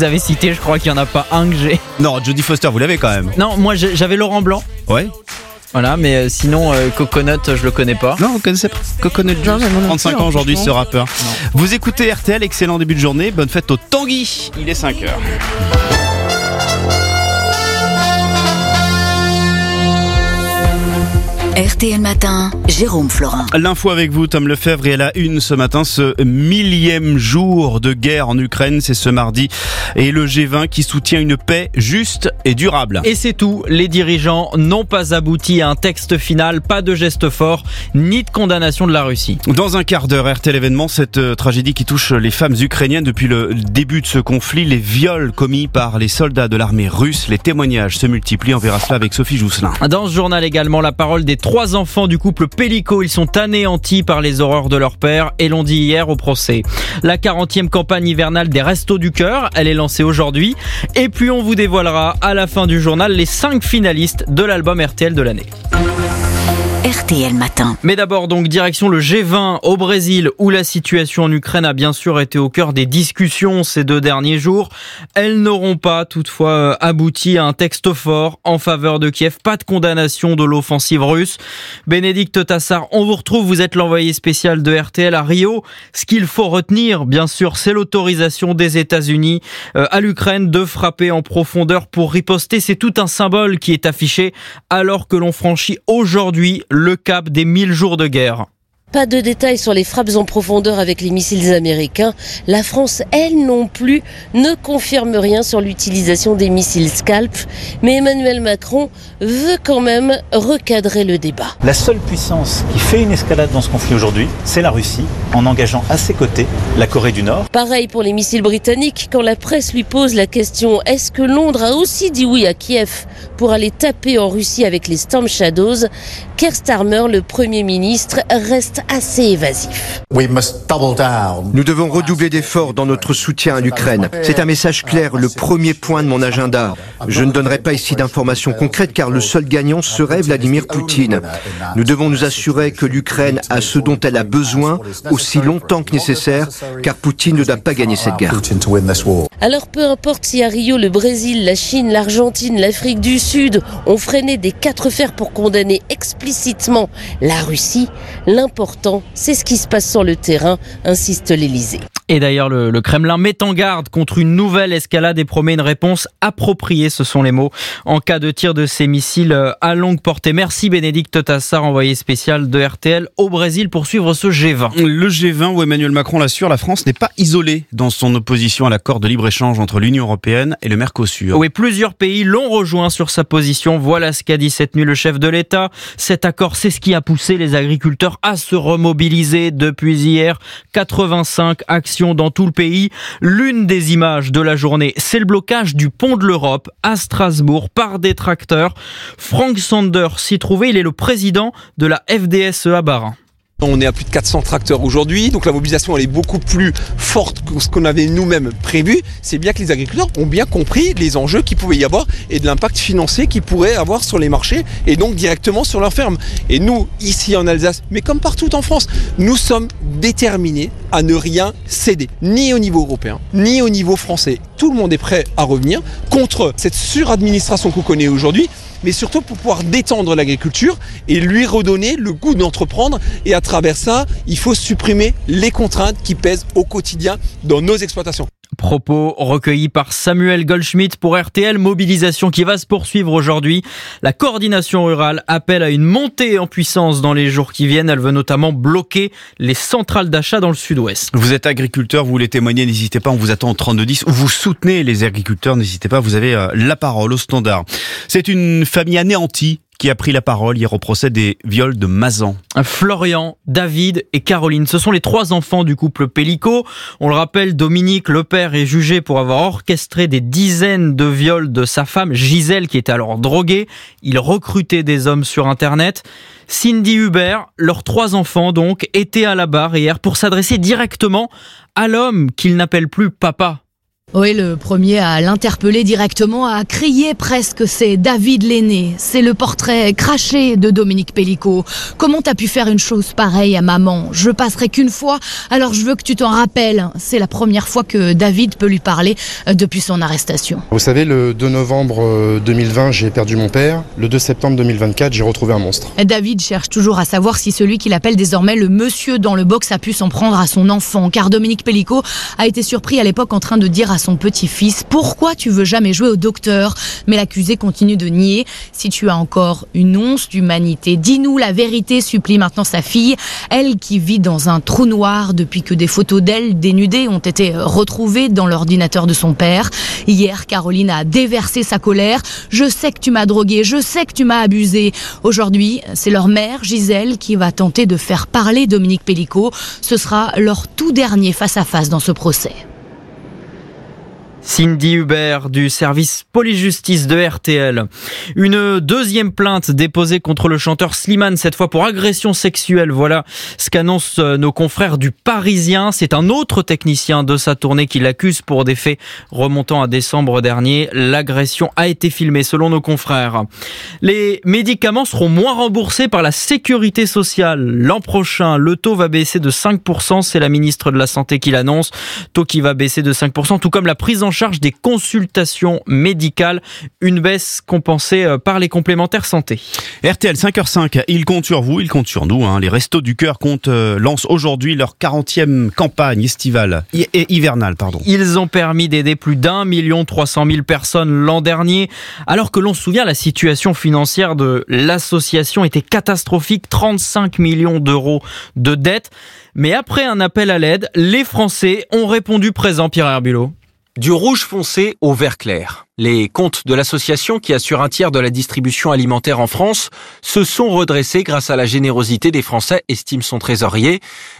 vous avez cités, je crois qu'il n'y en a pas un que j'ai. Non, Jodie Foster, vous l'avez quand même. Non, moi j'avais Laurent Blanc. Ouais. Voilà, mais sinon Coconut, je le connais pas. Non, vous connaissez pas Coconut Juice. 35 ans aujourd'hui, ce rappeur. Non. Vous écoutez RTL, excellent début de journée. Bonne fête au Tanguy. Il est 5h. RTL Matin, Jérôme Florin. L'info avec vous, Tom Lefebvre, et à la une ce matin, ce 1000e jour de guerre en Ukraine, c'est ce mardi, et le G20 qui soutient une paix juste et durable. Et c'est tout, les dirigeants n'ont pas abouti à un texte final, pas de geste fort, ni de condamnation de la Russie. Dans un quart d'heure, RTL événement, cette tragédie qui touche les femmes ukrainiennes depuis le début de ce conflit, les viols commis par les soldats de l'armée russe, les témoignages se multiplient, on verra cela avec Sophie Jousselin. Dans ce journal également, la parole des 3 enfants du couple Pellico. Ils sont anéantis par les horreurs de leur père et l'ont dit hier au procès. La 40e campagne hivernale des Restos du Cœur, elle est lancée aujourd'hui. Et puis on vous dévoilera à la fin du journal les 5 finalistes de l'album RTL de l'année. RTL Matin. Mais d'abord donc direction le G20 au Brésil où la situation en Ukraine a bien sûr été au cœur des discussions ces 2 derniers jours. Elles n'auront pas toutefois abouti à un texte fort en faveur de Kiev. Pas de condamnation de l'offensive russe. Bénédicte Tassard, on vous retrouve, vous êtes l'envoyé spécial de RTL à Rio. Ce qu'il faut retenir bien sûr, c'est l'autorisation des États-Unis à l'Ukraine de frapper en profondeur pour riposter. C'est tout un symbole qui est affiché alors que l'on franchit aujourd'hui le cap des 1000 jours de guerre. Pas de détails sur les frappes en profondeur avec les missiles américains. La France, elle non plus, ne confirme rien sur l'utilisation des missiles Scalp. Mais Emmanuel Macron veut quand même recadrer le débat. La seule puissance qui fait une escalade dans ce conflit aujourd'hui, c'est la Russie, en engageant à ses côtés la Corée du Nord. Pareil pour les missiles britanniques, quand la presse lui pose la question « Est-ce que Londres a aussi dit oui à Kiev pour aller taper en Russie avec les Storm Shadows ?» Keir Starmer, le Premier ministre, reste assez évasif. Nous devons redoubler d'efforts dans notre soutien à l'Ukraine. C'est un message clair, le premier point de mon agenda. Je ne donnerai pas ici d'informations concrètes car le seul gagnant serait Vladimir Poutine. Nous devons nous assurer que l'Ukraine a ce dont elle a besoin aussi longtemps que nécessaire car Poutine ne doit pas gagner cette guerre. Alors peu importe si à Rio, le Brésil, la Chine, l'Argentine, l'Afrique du Sud ont freiné des 4 fers pour condamner explicitement la Russie, l'important, c'est ce qui se passe sur le terrain, insiste l'Élysée. Et d'ailleurs, le Kremlin met en garde contre une nouvelle escalade et promet une réponse appropriée, ce sont les mots, en cas de tir de ces missiles à longue portée. Merci Bénédicte Tassard, envoyé spécial de RTL au Brésil pour suivre ce G20. Le G20 où Emmanuel Macron l'assure, la France n'est pas isolée dans son opposition à l'accord de libre-échange entre l'Union européenne et le Mercosur. Oui, plusieurs pays l'ont rejoint sur sa position. Voilà ce qu'a dit cette nuit le chef de l'État. Cet accord, c'est ce qui a poussé les agriculteurs à se remobiliser depuis hier. 85 actions dans tout le pays. L'une des images de la journée, c'est le blocage du pont de l'Europe à Strasbourg par des tracteurs. Frank Sander s'y trouvait, il est le président de la FDSEA Bas-Rhin. On est à plus de 400 tracteurs aujourd'hui, donc la mobilisation elle est beaucoup plus forte que ce qu'on avait nous-mêmes prévu. C'est bien que les agriculteurs ont bien compris les enjeux qu'il pouvait y avoir et de l'impact financier qu'ils pourraient avoir sur les marchés et donc directement sur leurs fermes. Et nous, ici en Alsace, mais comme partout en France, nous sommes déterminés à ne rien céder, ni au niveau européen, ni au niveau français. Tout le monde est prêt à revenir contre cette suradministration qu'on connaît aujourd'hui, mais surtout pour pouvoir détendre l'agriculture et lui redonner le goût d'entreprendre. Et à travers ça, il faut supprimer les contraintes qui pèsent au quotidien dans nos exploitations. Propos recueillis par Samuel Goldschmidt pour RTL, mobilisation qui va se poursuivre aujourd'hui. La coordination rurale appelle à une montée en puissance dans les jours qui viennent. Elle veut notamment bloquer les centrales d'achat dans le sud-ouest. Vous êtes agriculteur, vous voulez témoigner, n'hésitez pas, on vous attend au 3210. Vous soutenez les agriculteurs, n'hésitez pas, vous avez la parole au standard. C'est une famille anéantie qui a pris la parole hier au procès des viols de Mazan. Florian, David et Caroline, ce sont les 3 enfants du couple Pellico. On le rappelle, Dominique, le père, est jugé pour avoir orchestré des dizaines de viols de sa femme, Gisèle, qui était alors droguée. Il recrutait des hommes sur Internet. Cindy Hubert, leurs 3 enfants donc, étaient à la barre hier pour s'adresser directement à l'homme qu'ils n'appellent plus papa. Oui, le premier à l'interpeller directement, à crier presque, c'est David l'aîné. C'est le portrait craché de Dominique Pellicot. Comment t'as pu faire une chose pareille à maman ? Je passerai qu'une fois, alors je veux que tu t'en rappelles. C'est la première fois que David peut lui parler depuis son arrestation. Vous savez, le 2 novembre 2020, j'ai perdu mon père. Le 2 septembre 2024, j'ai retrouvé un monstre. David cherche toujours à savoir si celui qu'il appelle désormais le monsieur dans le box a pu s'en prendre à son enfant. Car Dominique Pellicot a été surpris à l'époque en train de dire à son petit-fils: pourquoi tu veux jamais jouer au docteur ? Mais l'accusé continue de nier. Si tu as encore une once d'humanité, dis-nous la vérité, supplie maintenant sa fille. Elle qui vit dans un trou noir depuis que des photos d'elle dénudée ont été retrouvées dans l'ordinateur de son père. Hier, Caroline a déversé sa colère. Je sais que tu m'as drogué, je sais que tu m'as abusé. Aujourd'hui, c'est leur mère, Gisèle, qui va tenter de faire parler Dominique Pellicot. Ce sera leur tout dernier face-à-face dans ce procès. Cindy Hubert du service police-justice de RTL. Une deuxième plainte déposée contre le chanteur Slimane, cette fois pour agression sexuelle. Voilà ce qu'annoncent nos confrères du Parisien. C'est un autre technicien de sa tournée qui l'accuse pour des faits remontant à décembre dernier. L'agression a été filmée selon nos confrères. Les médicaments seront moins remboursés par la sécurité sociale. L'an prochain, le taux va baisser de 5%. C'est la ministre de la Santé qui l'annonce. Taux qui va baisser de 5%, tout comme la prise en charge des consultations médicales, une baisse compensée par les complémentaires santé. RTL 5h05, il compte sur vous, il compte sur nous. Les Restos du Cœur lancent aujourd'hui leur 40e campagne estivale et hivernale. Ils ont permis d'aider plus d'1 300 000 personnes l'an dernier, alors que l'on se souvient, la situation financière de l'association était catastrophique, 35 millions d'euros de dettes. Mais après un appel à l'aide, les Français ont répondu présent, Pierre Herbulot. Du rouge foncé au vert clair. Les comptes de l'association, qui assure un tiers de la distribution alimentaire en France, se sont redressés grâce à la générosité des Français, estime son trésorier.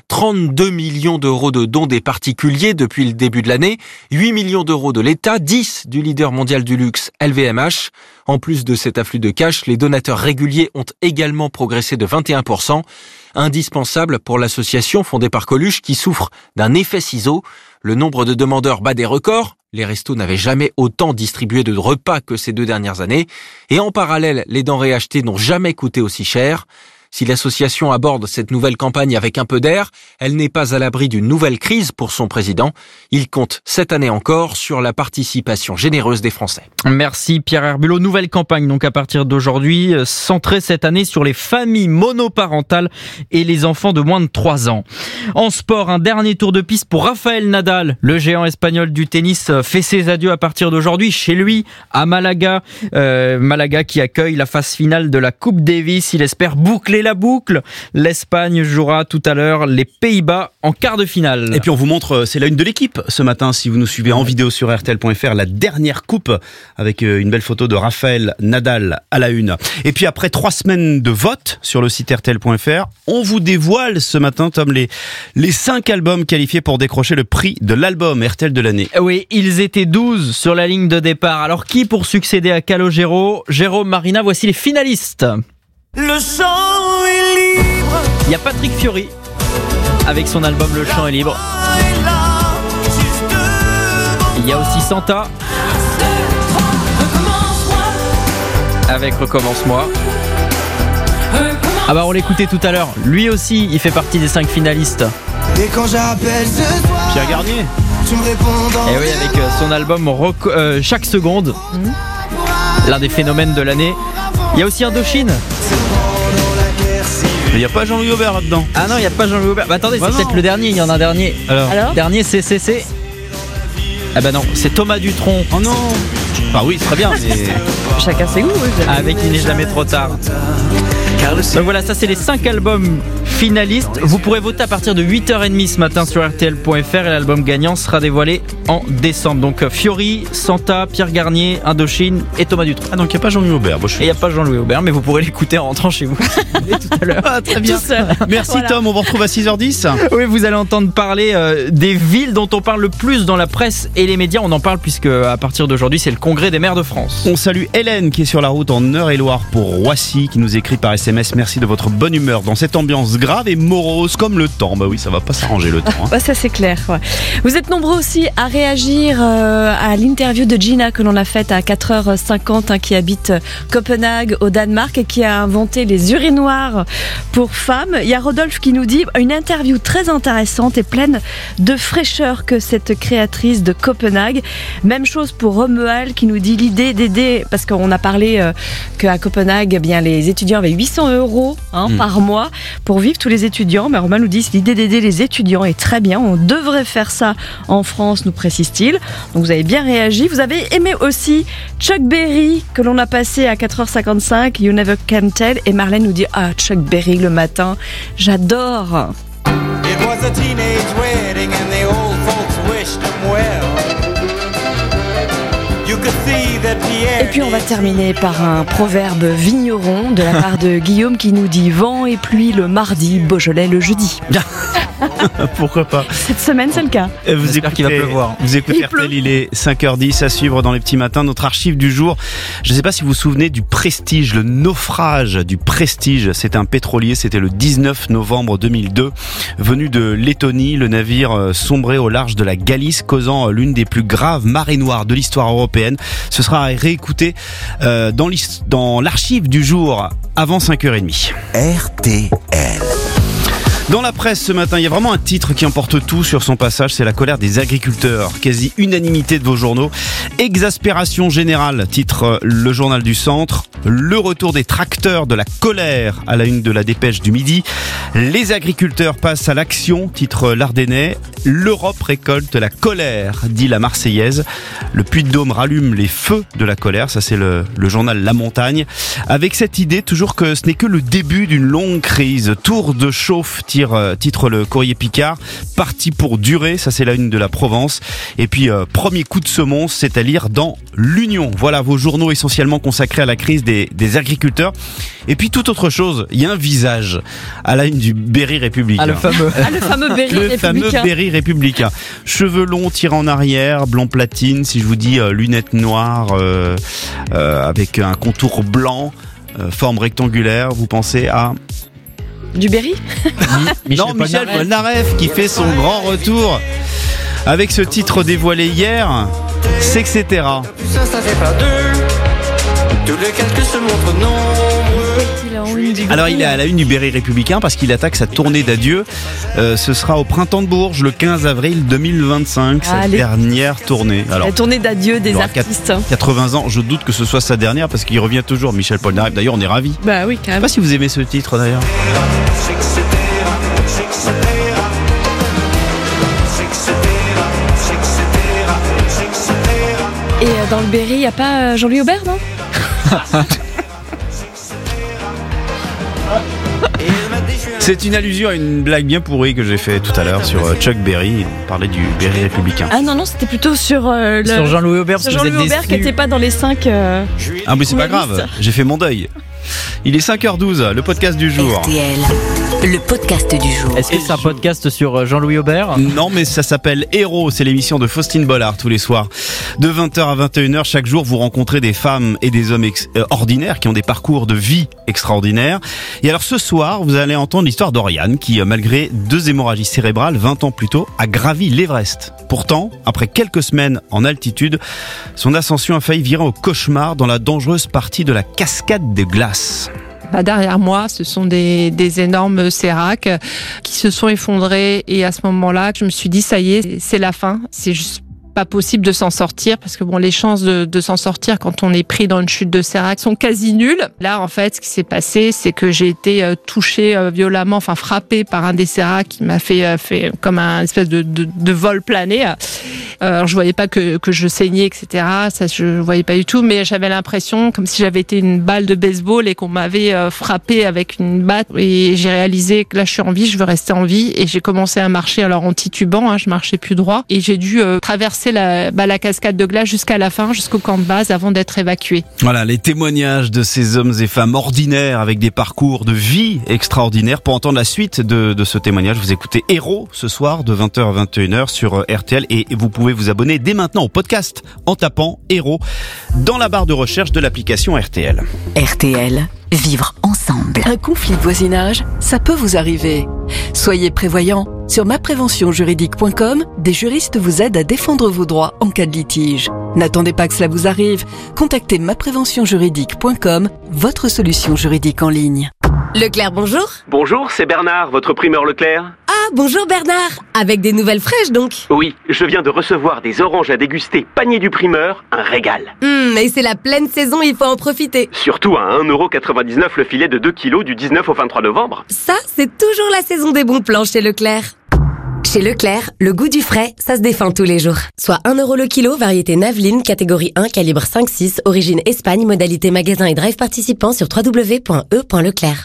32 millions d'euros de dons des particuliers depuis le début de l'année, 8 millions d'euros de l'État, 10 du leader mondial du luxe LVMH. En plus de cet afflux de cash, les donateurs réguliers ont également progressé de 21%. Indispensable pour l'association fondée par Coluche, qui souffre d'un effet ciseau. Le nombre de demandeurs bat des records. Les restos n'avaient jamais autant distribué de repas que ces 2 dernières années. Et en parallèle, les denrées achetées n'ont jamais coûté aussi cher. Si l'association aborde cette nouvelle campagne avec un peu d'air, elle n'est pas à l'abri d'une nouvelle crise pour son président. Il compte cette année encore sur la participation généreuse des Français. Merci Pierre Herbulot. Nouvelle campagne donc à partir d'aujourd'hui, centrée cette année sur les familles monoparentales et les enfants de moins de 3 ans. En sport, un dernier tour de piste pour Rafael Nadal. Le géant espagnol du tennis fait ses adieux à partir d'aujourd'hui chez lui à Malaga. Malaga qui accueille la phase finale de la Coupe Davis. Il espère boucler la boucle. L'Espagne jouera tout à l'heure les Pays-Bas en quart de finale. Et puis on vous montre, c'est la une de l'équipe ce matin, si vous nous suivez en vidéo sur RTL.fr, la dernière coupe avec une belle photo de Rafael Nadal à la une. Et puis après 3 semaines de vote sur le site RTL.fr, on vous dévoile ce matin, Tom, les 5 albums qualifiés pour décrocher le prix de l'album RTL de l'année. Oui, ils étaient 12 sur la ligne de départ. Alors qui pour succéder à Calogero ? Jérôme, Marina, voici les finalistes. Le chant est libre. Il y a Patrick Fiori avec son album Le chant est libre. Il y a aussi Santa avec Recommence-moi. Ah bah on l'écoutait tout à l'heure. Lui aussi, il fait partie des 5 finalistes. Et quand j'appelle ce soir, Pierre Garnier. Tu me réponds dans et oui, avec son album Chaque seconde. L'un des phénomènes de l'année. Il y a aussi Indochine. Il n'y a pas Jean-Louis Aubert là-dedans. Ah non, il n'y a pas Jean-Louis Aubert. Bah attendez, c'est peut-être le dernier, il y en a un dernier. Alors dernier, c'est... Ah bah non, c'est Thomas Dutronc. Oh non. Bah oui, très bien, mais... Chacun ses goûts. Avec Il n'est jamais trop tard. Donc voilà, ça c'est les 5 albums finalistes. Vous pourrez voter à partir de 8h30 ce matin sur RTL.fr et l'album gagnant sera dévoilé en décembre. Donc Fiori, Santa, Pierre Garnier, Indochine et Thomas Dutronc. Ah donc il n'y a pas Jean-Louis Aubert. Et il n'y a pas Jean-Louis Aubert, mais vous pourrez l'écouter en rentrant chez vous tout à l'heure. Ah, très bien. Merci voilà. Tom, on vous retrouve à 6h10. Oui, vous allez entendre parler des villes dont on parle le plus dans la presse et les médias. On en parle puisque à partir d'aujourd'hui c'est le congrès des maires de France. On salue Hélène qui est sur la route en Eure-et-Loire pour Roissy, qui nous écrit par SMS. Merci de votre bonne humeur dans cette ambiance grave et morose comme le temps. Bah oui, ça va pas s'arranger le temps. Ouais, ça c'est clair. Ouais. Vous êtes nombreux aussi à réagir à l'interview de Gina que l'on a faite à 4h50, qui habite Copenhague au Danemark et qui a inventé les urinoirs pour femmes. Il y a Rodolphe qui nous dit une interview très intéressante et pleine de fraîcheur que cette créatrice de Copenhague. Même chose pour Romuald qui nous dit l'idée d'aider, parce qu'on a parlé qu'à Copenhague, les étudiants avaient 800 € par mois pour vivre, tous les étudiants. Mais Romuald nous dit l'idée d'aider les étudiants est très bien. On devrait faire ça en France, nous précise-t-il. Donc vous avez bien réagi. Vous avez aimé aussi Chuck Berry que l'on a passé à 4h55, You Never Can Tell. Et Marlène nous dit Chuck Berry le matin, j'adore. It was a teenage wedding and the old folks wished him well. Et puis on va terminer par un proverbe vigneron de la part de Guillaume qui nous dit vent et pluie le mardi, Beaujolais le jeudi. Pourquoi pas. Cette semaine c'est le cas. J'espère qu'il va pleuvoir. Vous écoutez RTL, il est 5h10 à suivre dans les petits matins. Notre archive du jour, je ne sais pas si vous vous souvenez du Prestige, le naufrage du Prestige. C'était un pétrolier, c'était le 19 novembre 2002. Venu de Lettonie, le navire sombrait au large de la Galice, causant l'une des plus graves marées noires de l'histoire européenne. Ce sera réécouté dans l'archive du jour avant 5h30. RTL. Dans la presse ce matin, il y a vraiment un titre qui emporte tout sur son passage, c'est la colère des agriculteurs. Quasi unanimité de vos journaux. Exaspération générale, titre le journal du centre. Le retour des tracteurs, de la colère à la une de la Dépêche du Midi. Les agriculteurs passent à l'action, titre l'Ardennais. L'Europe récolte la colère, dit la Marseillaise. Le Puy-de-Dôme rallume les feux de la colère, ça c'est le journal La Montagne. Avec cette idée toujours que ce n'est que le début d'une longue crise. Tour de chauffe, titre le Courrier Picard. Parti pour durer, ça c'est la une de la Provence. Et puis premier coup de semonce, c'est à lire dans l'Union. Voilà vos journaux essentiellement consacrés à la crise des agriculteurs. Et puis toute autre chose, il y a un visage à la une du Berry républicain. Le fameux Berry républicain. Fameux Berry républicain. Cheveux longs tirés en arrière, blanc platine. Si je vous dis lunettes noires avec un contour blanc, forme rectangulaire, vous pensez à... Du Berry Michel Polnareff qui fait son grand retour avec ce titre dévoilé hier, c'est etc. Ça fait pas deux. Tous les calculs se montrent nombreux. Alors il est à la une du Berry républicain parce qu'il attaque sa tournée d'adieu. Ce sera au Printemps de Bourges le 15 avril 2025, sa dernière tournée. Alors, la tournée d'adieu des artistes. 80 ans, je doute que ce soit sa dernière parce qu'il revient toujours, Michel Polnareff. D'ailleurs on est ravis. Bah oui, quand même. Je sais pas si vous aimez ce titre d'ailleurs. Et dans le Berry, il n'y a pas Jean-Louis Aubert, non? C'est une allusion à une blague bien pourrie que j'ai fait tout à l'heure sur Chuck Berry. On parlait du Berry républicain. Ah non, c'était plutôt sur Jean-Louis Aubert. Sur Jean-Louis Aubert qui n'était pas dans les 5. Ah mais c'est pas grave, j'ai fait mon deuil. Il est 5h12, le podcast du jour. RTL, le podcast du jour. Est-ce que c'est un podcast sur Jean-Louis Aubert? Non, mais ça s'appelle Héros, c'est l'émission de Faustine Bollard tous les soirs. De 20h à 21h, chaque jour, vous rencontrez des femmes et des hommes ordinaires qui ont des parcours de vie extraordinaires. Et alors ce soir, vous allez entendre l'histoire d'Oriane qui, malgré 2 hémorragies cérébrales 20 ans plus tôt, a gravi l'Everest. Pourtant, après quelques semaines en altitude, son ascension a failli virer au cauchemar dans la dangereuse partie de la cascade de glace. Derrière moi, ce sont des énormes séracs qui se sont effondrés et à ce moment-là, je me suis dit ça y est, c'est la fin. C'est juste pas possible de s'en sortir parce que les chances de s'en sortir quand on est pris dans une chute de sérac sont quasi nulles. Là, en fait, ce qui s'est passé, c'est que j'ai été touchée violemment, frappée par un des séracs qui m'a fait comme un espèce de vol plané. Alors, je voyais pas que je saignais, etc. Ça, je voyais pas du tout, mais j'avais l'impression comme si j'avais été une balle de baseball et qu'on m'avait frappée avec une batte. Et j'ai réalisé que là, je suis en vie, je veux rester en vie. Et j'ai commencé à marcher, alors en titubant, je marchais plus droit. Et j'ai dû traverser traverser la cascade de glace jusqu'à la fin, jusqu'au camp de base, avant d'être évacués. Voilà, les témoignages de ces hommes et femmes ordinaires avec des parcours de vie extraordinaires. Pour entendre la suite de ce témoignage, vous écoutez Héros ce soir de 20h à 21h sur RTL et vous pouvez vous abonner dès maintenant au podcast en tapant Héros dans la barre de recherche de l'application RTL. RTL, vivre ensemble. Un conflit de voisinage, ça peut vous arriver. Soyez prévoyants. Sur mapréventionjuridique.com, des juristes vous aident à défendre vos droits en cas de litige. N'attendez pas que cela vous arrive. Contactez mapréventionjuridique.com, votre solution juridique en ligne. Leclerc, bonjour. Bonjour, c'est Bernard, votre primeur Leclerc. Ah, bonjour Bernard. Avec des nouvelles fraîches donc. Oui, je viens de recevoir des oranges à déguster, panier du primeur, un régal. Et c'est la pleine saison, il faut en profiter. Surtout à 1,99€ le filet de 2 kg du 19 au 23 novembre. Ça, c'est toujours la saison des bons plans chez Leclerc. Chez Leclerc, le goût du frais, ça se défend tous les jours. Soit 1€ le kilo, variété Naveline, catégorie 1, calibre 5-6, origine Espagne, modalité magasin et drive participant sur www.e.leclerc.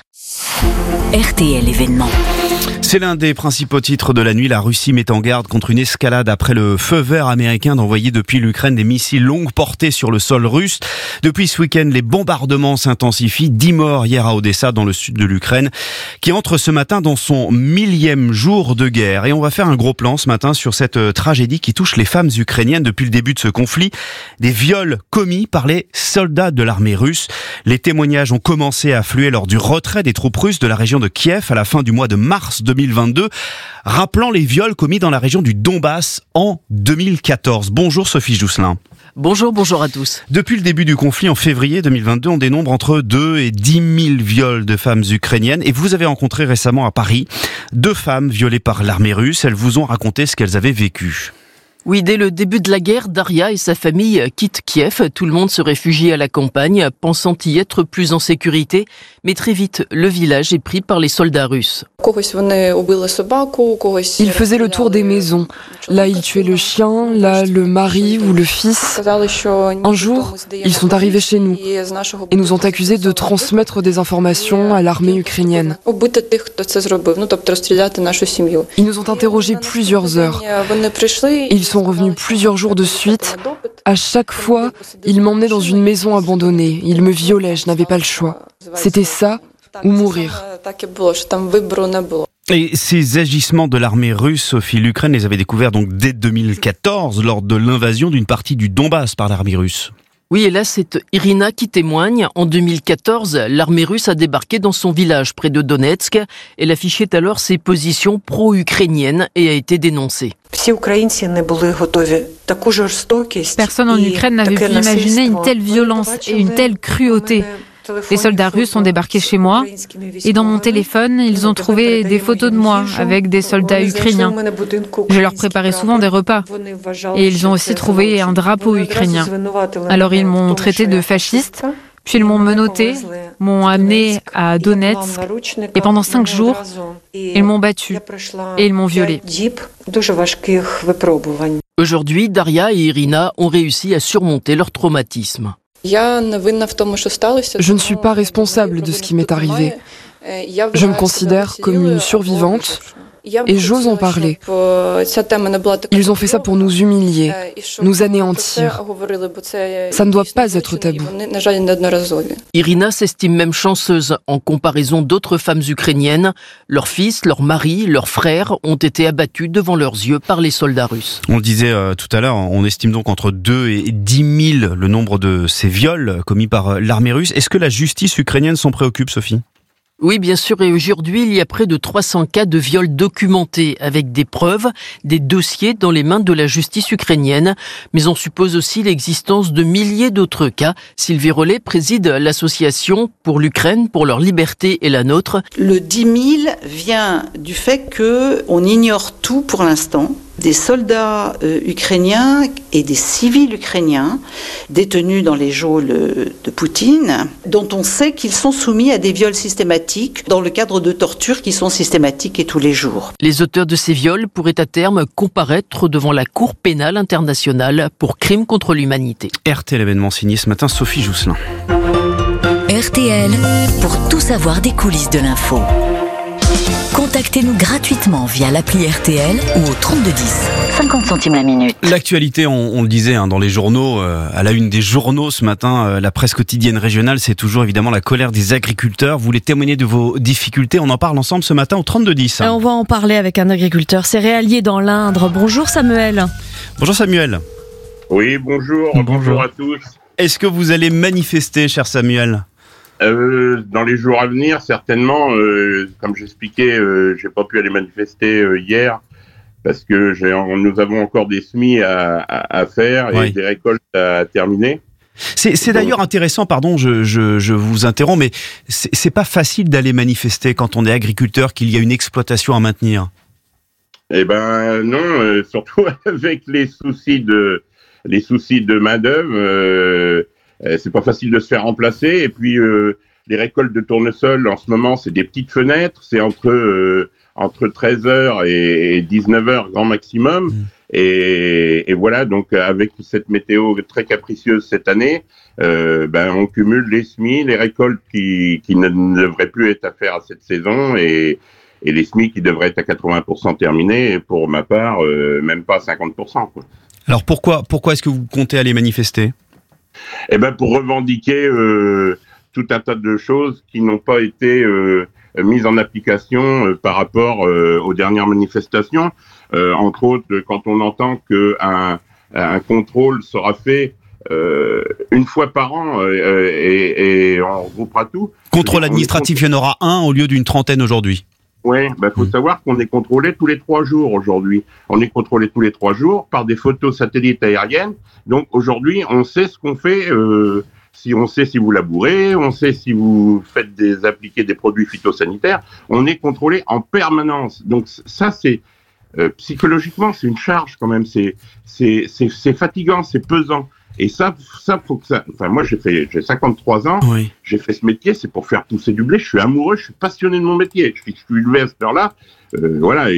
RTL événement. C'est l'un des principaux titres de la nuit. La Russie met en garde contre une escalade après le feu vert américain d'envoyer depuis l'Ukraine des missiles longue portée sur le sol russe. Depuis ce week-end, les bombardements s'intensifient. 10 morts hier à Odessa, dans le sud de l'Ukraine, qui entre ce matin dans son 1000e jour de guerre. Et on va faire un gros plan ce matin sur cette tragédie qui touche les femmes ukrainiennes depuis le début de ce conflit. Des viols commis par les soldats de l'armée russe. Les témoignages ont commencé à affluer lors du retrait des troupes russes de la région de Kiev à la fin du mois de mars 2022, rappelant les viols commis dans la région du Donbass en 2014. Bonjour Sophie Jousselin. Bonjour à tous. Depuis le début du conflit en février 2022, on dénombre entre 2 et 10 000 viols de femmes ukrainiennes. Et vous avez rencontré récemment à Paris 2 femmes violées par l'armée russe. Elles vous ont raconté ce qu'elles avaient vécu. Oui, dès le début de la guerre, Daria et sa famille quittent Kiev. Tout le monde se réfugie à la campagne, pensant y être plus en sécurité. Mais très vite, le village est pris par les soldats russes. Ils faisaient le tour des maisons. Là, ils tuaient le chien, là, le mari ou le fils. Un jour, ils sont arrivés chez nous et nous ont accusés de transmettre des informations à l'armée ukrainienne. Ils nous ont interrogés plusieurs heures. Ils sont revenus plusieurs jours de suite. À chaque fois, ils m'emmenaient dans une maison abandonnée. Ils me violaient, je n'avais pas le choix. C'était ça ou mourir. Et ces agissements de l'armée russe, Sophie, l'Ukraine les avait découverts donc dès 2014 lors de l'invasion d'une partie du Donbass par l'armée russe. Oui, et là, c'est Irina qui témoigne. En 2014, l'armée russe a débarqué dans son village près de Donetsk. Elle affichait alors ses positions pro-ukrainiennes et a été dénoncée. Personne en Ukraine n'avait pu imaginer une telle violence et une telle cruauté. Les soldats russes ont débarqué chez moi et dans mon téléphone, ils ont trouvé des photos de moi avec des soldats ukrainiens. Je leur préparais souvent des repas et ils ont aussi trouvé un drapeau ukrainien. Alors ils m'ont traité de fasciste, puis ils m'ont menotté, m'ont amené à Donetsk et pendant 5 jours, ils m'ont battu et ils m'ont violée. Aujourd'hui, Daria et Irina ont réussi à surmonter leur traumatisme. Je ne suis pas responsable de ce qui m'est arrivé. Je me considère comme une survivante et j'ose en parler. Ils ont fait ça pour nous humilier, nous anéantir. Ça ne doit pas être tabou. Irina s'estime même chanceuse en comparaison d'autres femmes ukrainiennes. Leurs fils, leurs maris, leurs frères ont été abattus devant leurs yeux par les soldats russes. On le disait tout à l'heure, on estime donc entre 2 et 10 000 le nombre de ces viols commis par l'armée russe. Est-ce que la justice ukrainienne s'en préoccupe, Sophie ? Oui, bien sûr, et aujourd'hui, il y a près de 300 cas de viols documentés, avec des preuves, des dossiers dans les mains de la justice ukrainienne. Mais on suppose aussi l'existence de milliers d'autres cas. Sylvie Rollet préside l'association pour l'Ukraine, pour leur liberté et la nôtre. Le 10 000 vient du fait qu'on ignore tout pour l'instant. Des soldats ukrainiens et des civils ukrainiens détenus dans les geôles de Poutine, dont on sait qu'ils sont soumis à des viols systématiques dans le cadre de tortures qui sont systématiques et tous les jours. Les auteurs de ces viols pourraient à terme comparaître devant la Cour pénale internationale pour crimes contre l'humanité. RTL événement signé ce matin, Sophie Jousselin. RTL, pour tout savoir des coulisses de l'info. Contactez-nous gratuitement via l'appli RTL ou au 3210. 50 centimes la minute. L'actualité, on le disait dans les journaux, à la une des journaux ce matin, la presse quotidienne régionale, c'est toujours évidemment la colère des agriculteurs. Vous voulez témoigner de vos difficultés, on en parle ensemble ce matin au 3210. Et on va en parler avec un agriculteur céréalier dans l'Indre. Bonjour Samuel. Bonjour Samuel. Oui, bonjour à tous. Est-ce que vous allez manifester, cher Samuel ? Dans les jours à venir, certainement. Comme j'expliquais, j'ai pas pu aller manifester hier parce que nous avons encore des semis à faire et des récoltes à terminer. C'est d'ailleurs intéressant, pardon, je vous interromps, mais c'est pas facile d'aller manifester quand on est agriculteur, qu'il y a une exploitation à maintenir. Eh ben non, surtout avec les soucis de main-d'œuvre. C'est pas facile de se faire remplacer. Et puis les récoltes de tournesol en ce moment, c'est des petites fenêtres, c'est entre 13h et 19h grand maximum. Et voilà, donc avec cette météo très capricieuse cette année, on cumule les semis, les récoltes qui ne devraient plus être à faire à cette saison et les semis qui devraient être à 80% terminés, et pour ma part, même pas à 50%. Quoi. Alors pourquoi est-ce que vous comptez aller manifester ? Eh ben pour revendiquer tout un tas de choses qui n'ont pas été mises en application par rapport aux dernières manifestations. Entre autres, quand on entend qu'un contrôle sera fait une fois par an et on regroupera tout. Contrôle administratif, il y en aura un au lieu d'une trentaine aujourd'hui. Oui, faut savoir qu'on est contrôlé tous les 3 jours aujourd'hui. On est contrôlé tous les 3 jours par des photos satellites aériennes. Donc aujourd'hui, on sait ce qu'on fait. On sait si vous labourez, on sait si vous faites appliquer des produits phytosanitaires. On est contrôlé en permanence. Donc ça, c'est psychologiquement, c'est une charge quand même. C'est fatigant, c'est pesant. Et ça faut que ça. Enfin, moi, j'ai 53 ans. Oui. J'ai fait ce métier, c'est pour faire pousser du blé. Je suis amoureux, je suis passionné de mon métier. Je suis levé à cette heure-là, voilà.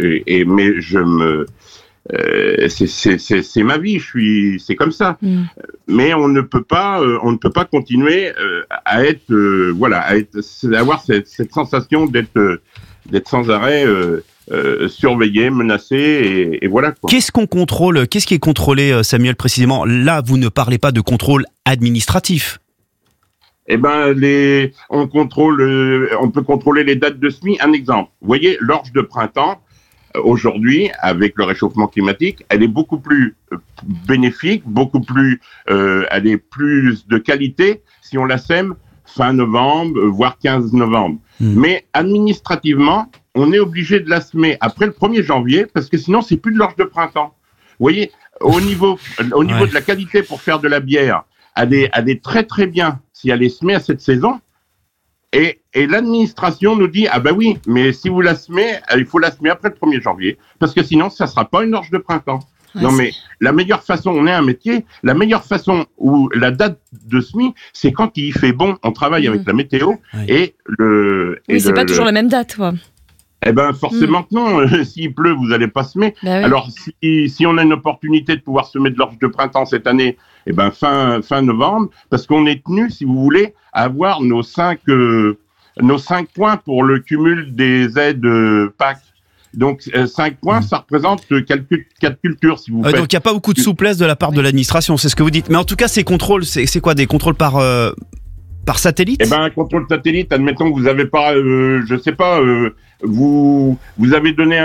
C'est ma vie. C'est comme ça. Mais on ne peut pas continuer à avoir cette sensation d'être sans arrêt. Surveillé, menacé, et voilà quoi. Qu'est-ce qu'on contrôle ? Qu'est-ce qui est contrôlé, Samuel, précisément ? Là, vous ne parlez pas de contrôle administratif. Eh ben, on peut contrôler les dates de semis. Un exemple. Vous voyez, l'orge de printemps, aujourd'hui, avec le réchauffement climatique, elle est beaucoup plus bénéfique, elle est plus de qualité si on la sème fin novembre, voire 15 novembre. Mais administrativement, on est obligé de la semer après le 1er janvier, parce que sinon, c'est plus de l'orge de printemps. Vous voyez, au niveau de la qualité pour faire de la bière, elle est très très bien si elle est semée à cette saison. Et l'administration nous dit, ah ben oui, mais si vous la semez, il faut la semer après le 1er janvier, parce que sinon, ça sera pas une orge de printemps. Non, mais la meilleure façon, on est un métier, la meilleure façon où la date de semis, c'est quand il fait bon, on travaille avec la météo et c'est pas toujours la même date, quoi. Eh ben, forcément que non. S'il pleut, vous allez pas semer. Ben oui. Alors, si on a une opportunité de pouvoir semer de l'orge de printemps cette année, eh ben, fin novembre, parce qu'on est tenu, si vous voulez, à avoir nos 5 points pour le cumul des aides PAC. Donc 5 points, ça représente 4 cultures si vous faites. Donc il n'y a pas beaucoup de souplesse de la part de l'administration, c'est ce que vous dites. Mais en tout cas, ces contrôles, c'est quoi, des contrôles par satellite ? Eh ben, un contrôle satellite, admettons que vous n'avez pas, je sais pas, vous avez donné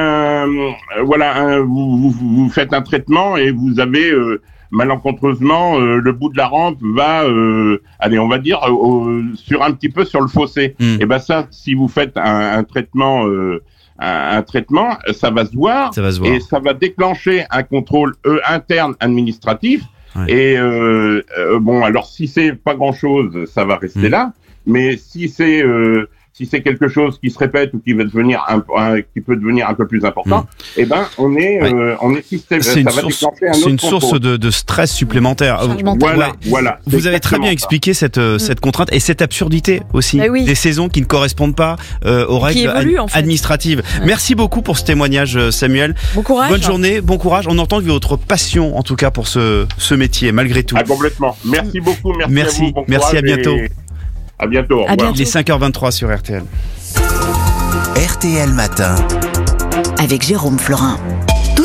vous faites un traitement et vous avez malencontreusement le bout de la rampe va, on va dire sur un petit peu sur le fossé. Et ben ça, si vous faites un traitement. Un traitement, ça va se voir et ça va déclencher un contrôle interne administratif. Ouais. Et alors si c'est pas grand-chose, ça va rester là. Mais si c'est quelque chose qui se répète ou qui va devenir qui peut devenir un peu plus important, eh ben on est système. C'est une source de stress supplémentaire. Voilà. Vous avez très bien expliqué cette contrainte et cette absurdité aussi des saisons qui ne correspondent pas aux règles administratives. Ouais. Merci beaucoup pour ce témoignage, Samuel. Bon courage. Bonne journée, bon courage. On entend votre passion en tout cas pour ce métier malgré tout. Ah, complètement. Merci beaucoup. Merci. À vous, bon merci. À bientôt. À bientôt. Au revoir. Il est 5h23 sur RTL. RTL Matin. Avec Jérôme Florin.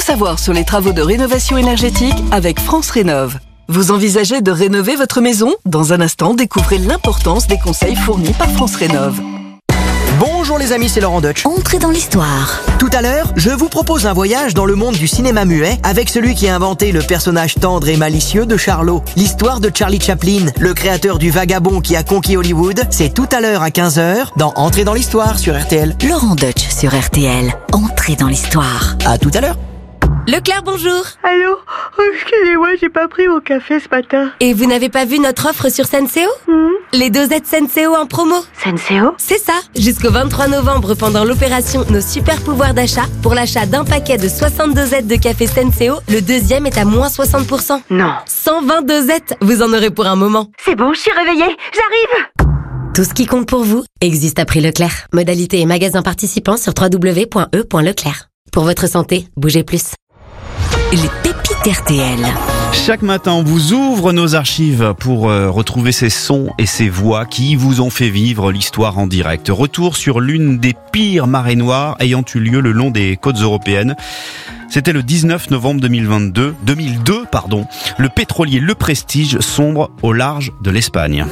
savoir sur les travaux de rénovation énergétique avec France Rénov'. Vous envisagez de rénover votre maison ? Dans un instant, découvrez l'importance des conseils fournis par France Rénov'. Bonjour les amis, c'est Laurent Deutsch. Entrez dans l'histoire. Tout à l'heure, je vous propose un voyage dans le monde du cinéma muet avec celui qui a inventé le personnage tendre et malicieux de Charlot. L'histoire de Charlie Chaplin, le créateur du vagabond qui a conquis Hollywood, c'est tout à l'heure à 15h dans Entrez dans l'histoire sur RTL. Laurent Deutsch sur RTL. Entrez dans l'histoire. À tout à l'heure. Leclerc, bonjour. Allô ? Excusez-moi, j'ai pas pris mon café ce matin. Et vous n'avez pas vu notre offre sur Senseo ? Les dosettes Senseo en promo. Senseo ? C'est ça. Jusqu'au 23 novembre, pendant l'opération Nos super pouvoirs d'achat, pour l'achat d'un paquet de 60 dosettes de café Senseo, le deuxième est à moins 60%. Non. 120 dosettes, vous en aurez pour un moment. C'est bon, je suis réveillée. J'arrive. Tout ce qui compte pour vous existe à prix Leclerc. Modalité et magasins participants sur www.e.leclerc. Pour votre santé, bougez plus. Les pépites RTL. Chaque matin, on vous ouvre nos archives pour retrouver ces sons et ces voix qui vous ont fait vivre l'histoire en direct. Retour sur l'une des pires marées noires ayant eu lieu le long des côtes européennes. C'était le 19 novembre 2002. Le pétrolier Le Prestige sombre au large de l'Espagne.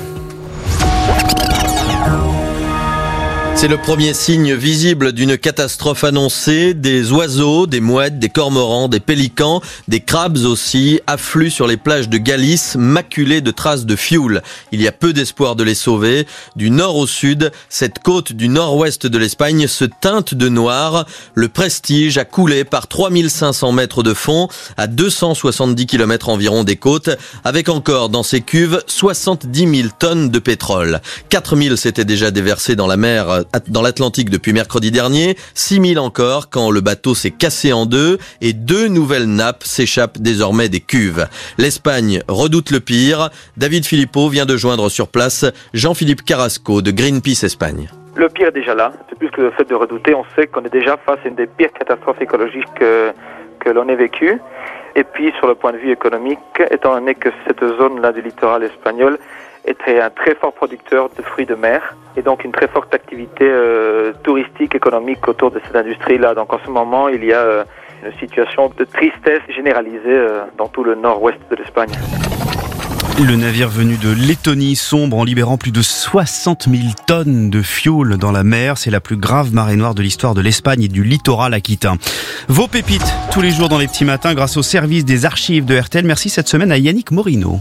C'est le premier signe visible d'une catastrophe annoncée. Des oiseaux, des mouettes, des cormorans, des pélicans, des crabes aussi affluent sur les plages de Galice, maculés de traces de fioul. Il y a peu d'espoir de les sauver. Du nord au sud, cette côte du nord-ouest de l'Espagne se teinte de noir. Le Prestige a coulé par 3500 mètres de fond, à 270 km environ des côtes, avec encore dans ses cuves 70 000 tonnes de pétrole. 4 000 s'étaient déjà déversés dans la mer dans l'Atlantique depuis mercredi dernier, 6 000 encore quand le bateau s'est cassé en deux et 2 nouvelles nappes s'échappent désormais des cuves. L'Espagne redoute le pire. David Philippot vient de joindre sur place Jean-Philippe Carrasco de Greenpeace Espagne. Le pire est déjà là. C'est plus que le fait de redouter. On sait qu'on est déjà face à une des pires catastrophes écologiques que l'on ait vécues. Et puis sur le point de vue économique, étant donné que cette zone-là du littoral espagnol était un très fort producteur de fruits de mer et donc une très forte activité touristique, économique autour de cette industrie-là. Donc en ce moment, il y a une situation de tristesse généralisée dans tout le nord-ouest de l'Espagne. Le navire venu de Lettonie sombre en libérant plus de 60 000 tonnes de fioul dans la mer. C'est la plus grave marée noire de l'histoire de l'Espagne et du littoral aquitain. Vos pépites, tous les jours dans les petits matins, grâce au service des archives de RTL. Merci cette semaine à Yannick Morino.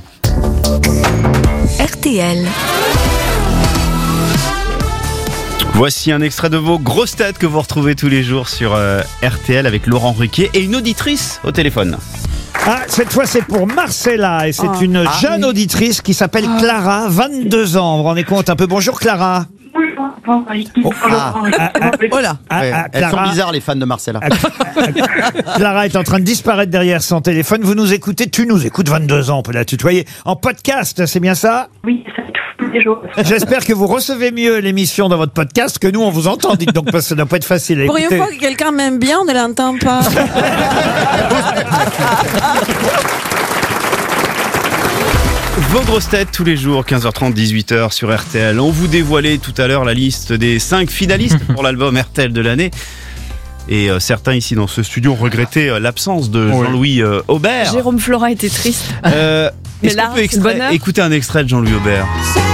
RTL. Voici un extrait de vos grosses têtes que vous retrouvez tous les jours sur RTL avec Laurent Ruquier et une auditrice au téléphone. Ah, cette fois c'est pour Marcella et c'est une jeune auditrice qui s'appelle Clara, 22 ans. Vous vous rendez compte un peu? Bonjour Clara. Voilà. Elles sont bizarres les fans de Marcella. Clara est en train de disparaître derrière son téléphone. Vous nous écoutez, tu nous écoutes, 22 ans, on peut la tutoyer. En podcast, c'est bien ça? Oui, ça tous les jours. J'espère que vous recevez mieux l'émission dans votre podcast que nous on vous entend. Dites donc parce que ça ne doit pas être facile à écouter. Pour une fois que quelqu'un m'aime bien, on ne l'entend pas. Vos grosses têtes tous les jours, 15h30, 18h sur RTL. On vous dévoilait tout à l'heure la liste des 5 finalistes pour l'album RTL de l'année. Et certains ici dans ce studio ont regretté l'absence de Jean-Louis Aubert. Jérôme Florin était triste. Est-ce qu'on peut écouter un extrait de Jean-Louis Aubert?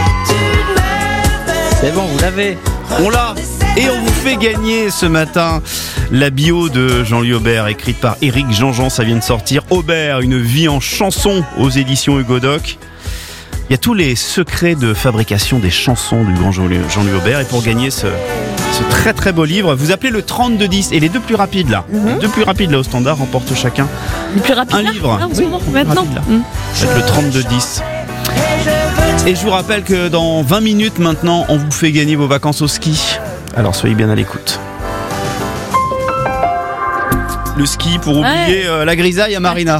C'est bon, vous l'avez. On l'a. Et on vous fait gagner ce matin la bio de Jean-Louis Aubert, écrite par Éric Jean-Jean. Ça vient de sortir. Aubert, une vie en chanson aux éditions Hugo Doc. Il y a tous les secrets de fabrication des chansons du grand Jean-Louis Aubert. Et pour gagner ce très très beau livre, vous appelez le 3210. Et les deux plus rapides là, les deux plus rapides là au standard remportent chacun un livre. En ce moment, maintenant. C'est le 3210. Et je vous rappelle que dans 20 minutes maintenant, on vous fait gagner vos vacances au ski. Alors soyez bien à l'écoute. Le ski pour oublier la grisaille à Marina.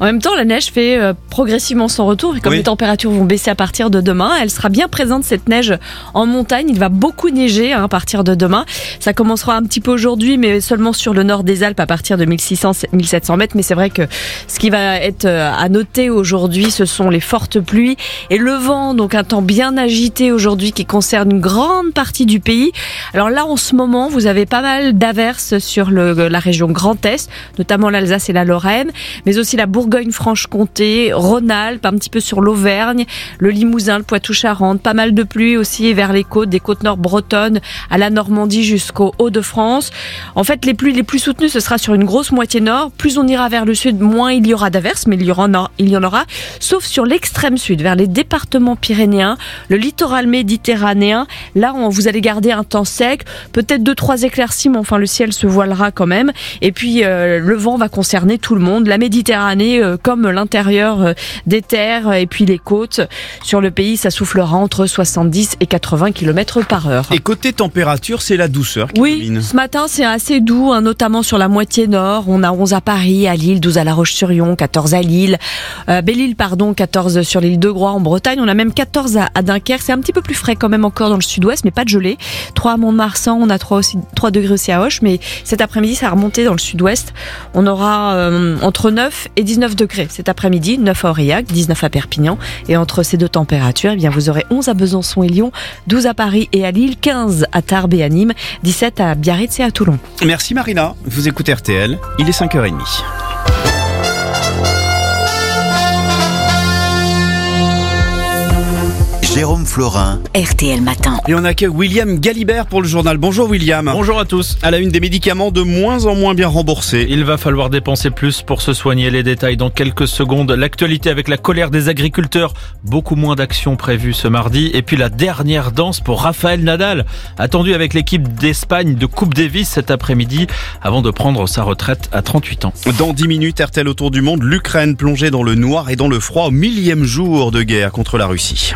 En même temps, la neige fait progressivement son retour et comme les températures vont baisser à partir de demain, elle sera bien présente cette neige en montagne. Il va beaucoup neiger à partir de demain. Ça commencera un petit peu aujourd'hui, mais seulement sur le nord des Alpes à partir de 1600-1700 mètres. Mais c'est vrai que ce qui va être à noter aujourd'hui, ce sont les fortes pluies et le vent. Donc un temps bien agité aujourd'hui qui concerne une grande partie du pays. Alors là, en ce moment, vous avez pas mal d'averses sur la région Grand Est, notamment l'Alsace et la Lorraine, mais aussi la Bourgogne-Franche-Comté, Rhône-Alpes, un petit peu sur l'Auvergne, le Limousin, le Poitou-Charentes, pas mal de pluie aussi vers les côtes, des côtes nord bretonnes à la Normandie jusqu'au Hauts-de-France. En fait, les pluies les plus soutenues, ce sera sur une grosse moitié nord. Plus on ira vers le sud, moins il y aura d'averses, mais il y en aura, sauf sur l'extrême sud, vers les départements pyrénéens, le littoral méditerranéen. Là, vous allez garder un temps sec, peut-être 2-3 éclaircies, mais enfin le ciel se voilera quand même. Et puis le vent va concerner tout le monde, la Méditerranée comme l'intérieur des terres et puis les côtes. Sur le pays, ça soufflera entre 70 et 80 km/h. Et côté température, c'est la douceur qui domine. Ce matin, c'est assez doux, notamment sur la moitié nord. On a 11 à Paris, à Lille, 12 à La Roche-sur-Yon, 14 à Lille, Belle-Île, 14 sur l'île de Groix en Bretagne. On a même 14 à Dunkerque. C'est un petit peu plus frais quand même encore dans le sud-ouest, mais pas de gelée. 3 à Mont-de-Marsan, on a 3 degrés aussi à Auch, mais cet après-midi, ça a remonté dans le sud-ouest. On aura entre 9 et 19 degrés cet après-midi, 9 à Aurillac, 19 à Perpignan. Et entre ces deux températures, vous aurez 11 à Besançon et Lyon, 12 à Paris et à Lille, 15 à Tarbes et à Nîmes, 17 à Biarritz et à Toulon. Merci Marina, vous écoutez RTL, il est 5h30. Jérôme Florin, RTL Matin. Et on accueille William Galibert pour le journal. Bonjour William. Bonjour à tous. À la une, des médicaments de moins en moins bien remboursés. Il va falloir dépenser plus pour se soigner. Les détails dans quelques secondes. L'actualité avec la colère des agriculteurs. Beaucoup moins d'actions prévues ce mardi. Et puis la dernière danse pour Rafael Nadal, attendu avec l'équipe d'Espagne de Coupe Davis cet après-midi, avant de prendre sa retraite à 38 ans. Dans 10 minutes, RTL autour du monde, l'Ukraine plongée dans le noir et dans le froid au 1000e jour de guerre contre la Russie.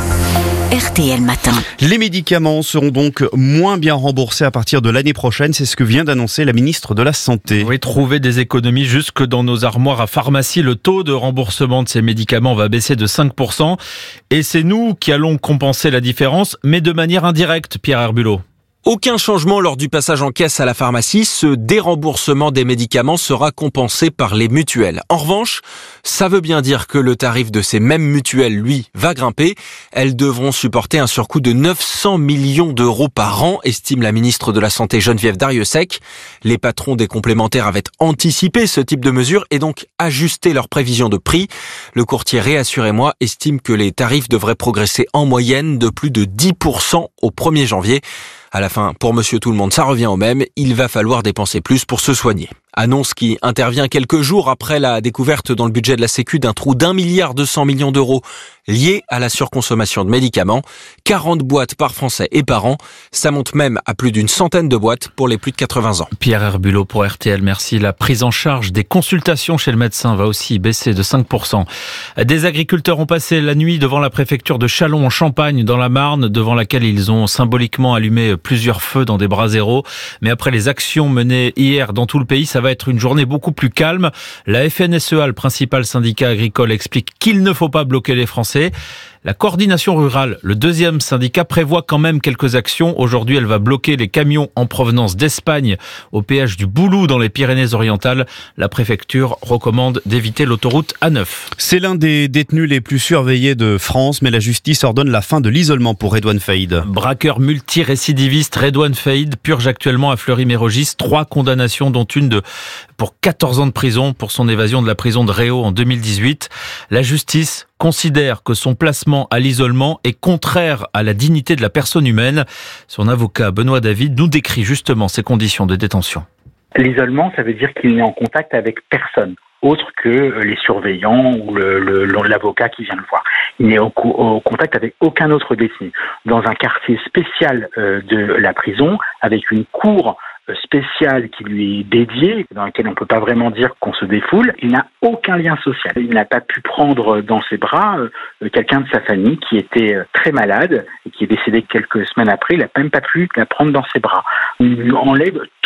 RTL Matin. Les médicaments seront donc moins bien remboursés à partir de l'année prochaine. C'est ce que vient d'annoncer la ministre de la Santé. Oui, trouver des économies jusque dans nos armoires à pharmacie. Le taux de remboursement de ces médicaments va baisser de 5%. Et c'est nous qui allons compenser la différence, mais de manière indirecte, Pierre Herbulot. Aucun changement lors du passage en caisse à la pharmacie. Ce déremboursement des médicaments sera compensé par les mutuelles. En revanche, ça veut bien dire que le tarif de ces mêmes mutuelles, lui, va grimper. Elles devront supporter un surcoût de 900 millions d'euros par an, estime la ministre de la Santé Geneviève Darrieussecq. Les patrons des complémentaires avaient anticipé ce type de mesure et donc ajusté leurs prévisions de prix. Le courtier Réassurez-moi estime que les tarifs devraient progresser en moyenne de plus de 10% au 1er janvier. À la fin, pour Monsieur Tout-le-Monde, ça revient au même, il va falloir dépenser plus pour se soigner. Annonce qui intervient quelques jours après la découverte dans le budget de la Sécu d'un trou d'1,2 milliard d'euros lié à la surconsommation de médicaments. 40 boîtes par Français et par an. Ça monte même à plus d'une centaine de boîtes pour les plus de 80 ans. Pierre Herbulot pour RTL, merci. La prise en charge des consultations chez le médecin va aussi baisser de 5%. Des agriculteurs ont passé la nuit devant la préfecture de Châlons en Champagne, dans la Marne, devant laquelle ils ont symboliquement allumé plusieurs feux dans des braseros. Mais après les actions menées hier dans tout le pays, ça va être une journée beaucoup plus calme. La FNSEA, le principal syndicat agricole, explique qu'il ne faut pas bloquer les Français. La coordination rurale, le deuxième syndicat, prévoit quand même quelques actions. Aujourd'hui, elle va bloquer les camions en provenance d'Espagne au péage du Boulou dans les Pyrénées-Orientales. La préfecture recommande d'éviter l'autoroute A9. C'est l'un des détenus les plus surveillés de France, mais la justice ordonne la fin de l'isolement pour Redouane Faïd. Braqueur multirécidiviste, Redouane Faïd purge actuellement à Fleury-Mérogis 3 condamnations, dont une pour 14 ans de prison pour son évasion de la prison de Réau en 2018. La justice considère que son placement à l'isolement est contraire à la dignité de la personne humaine. Son avocat Benoît David nous décrit justement ces conditions de détention. L'isolement, ça veut dire qu'il n'est en contact avec personne, autre que les surveillants ou l'avocat qui vient le voir. Il n'est au contact avec aucun autre détenu. Dans un quartier spécial de la prison, avec une cour spécial qui lui est dédié, dans lequel on ne peut pas vraiment dire qu'on se défoule, il n'a aucun lien social. Il n'a pas pu prendre dans ses bras quelqu'un de sa famille qui était très malade et qui est décédé quelques semaines après. Il n'a même pas pu la prendre dans ses bras. On lui enlève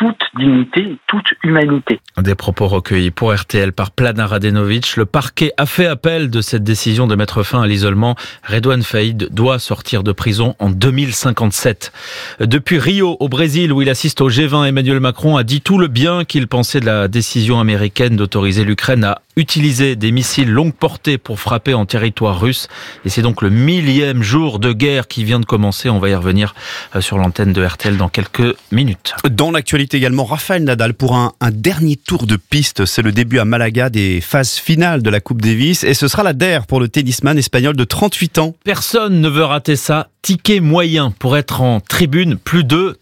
toute dignité, toute humanité. Des propos recueillis pour RTL par Plana Radenovic. Le parquet a fait appel de cette décision de mettre fin à l'isolement. Redouane Faïd doit sortir de prison en 2057. Depuis Rio, au Brésil, où il assiste au G20, Emmanuel Macron a dit tout le bien qu'il pensait de la décision américaine d'autoriser l'Ukraine à utiliser des missiles longue portée pour frapper en territoire russe. Et c'est donc le 1000e jour de guerre qui vient de commencer. On va y revenir sur l'antenne de RTL dans quelques minutes. Dans l'actualité également, Rafael Nadal pour un dernier tour de piste. C'est le début à Malaga des phases finales de la Coupe Davis. Et ce sera la DER pour le tennisman espagnol de 38 ans. Personne ne veut rater ça. Ticket moyen pour être en tribune, plus de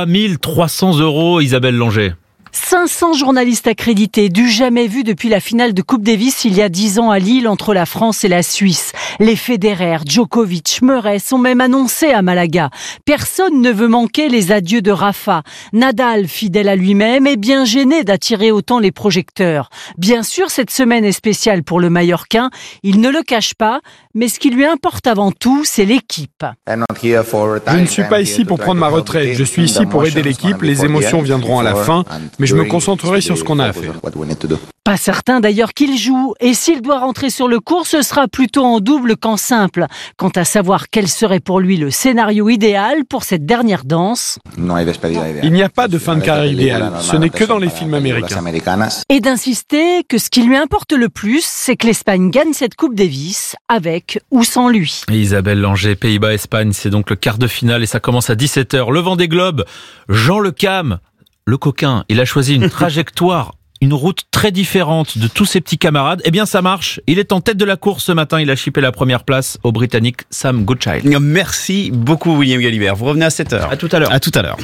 3300 €, Isabelle Langer. 500 journalistes accrédités, du jamais vu depuis la finale de Coupe Davis il y a 10 ans à Lille entre la France et la Suisse. Les Federer, Djokovic, Murray sont même annoncés à Malaga. Personne ne veut manquer les adieux de Rafa. Nadal, fidèle à lui-même, est bien gêné d'attirer autant les projecteurs. Bien sûr, cette semaine est spéciale pour le Mallorquin. Il ne le cache pas, mais ce qui lui importe avant tout, c'est l'équipe. Je ne suis pas ici pour prendre ma retraite. Je suis ici pour aider l'équipe. Les émotions viendront à la fin. Mais je me concentrerai sur ce qu'on a à faire. Pas certain d'ailleurs qu'il joue, et s'il doit rentrer sur le court, ce sera plutôt en double qu'en simple. Quant à savoir quel serait pour lui le scénario idéal pour cette dernière danse... Il n'y a pas de fin de carrière idéale, ce n'est que dans les films américains. Et d'insister que ce qui lui importe le plus, c'est que l'Espagne gagne cette Coupe Davis, avec ou sans lui. Et Isabelle Langer, Pays-Bas-Espagne, c'est donc le quart de finale et ça commence à 17h. Le Vendée Globe, Jean Le Cam, le coquin, il a choisi une trajectoire, une route très différente de tous ses petits camarades. Eh bien, ça marche. Il est en tête de la course ce matin. Il a chippé la première place au Britannique Sam Goodchild. Merci beaucoup, William Galibert. Vous revenez à 7h. À tout à l'heure. À tout à l'heure.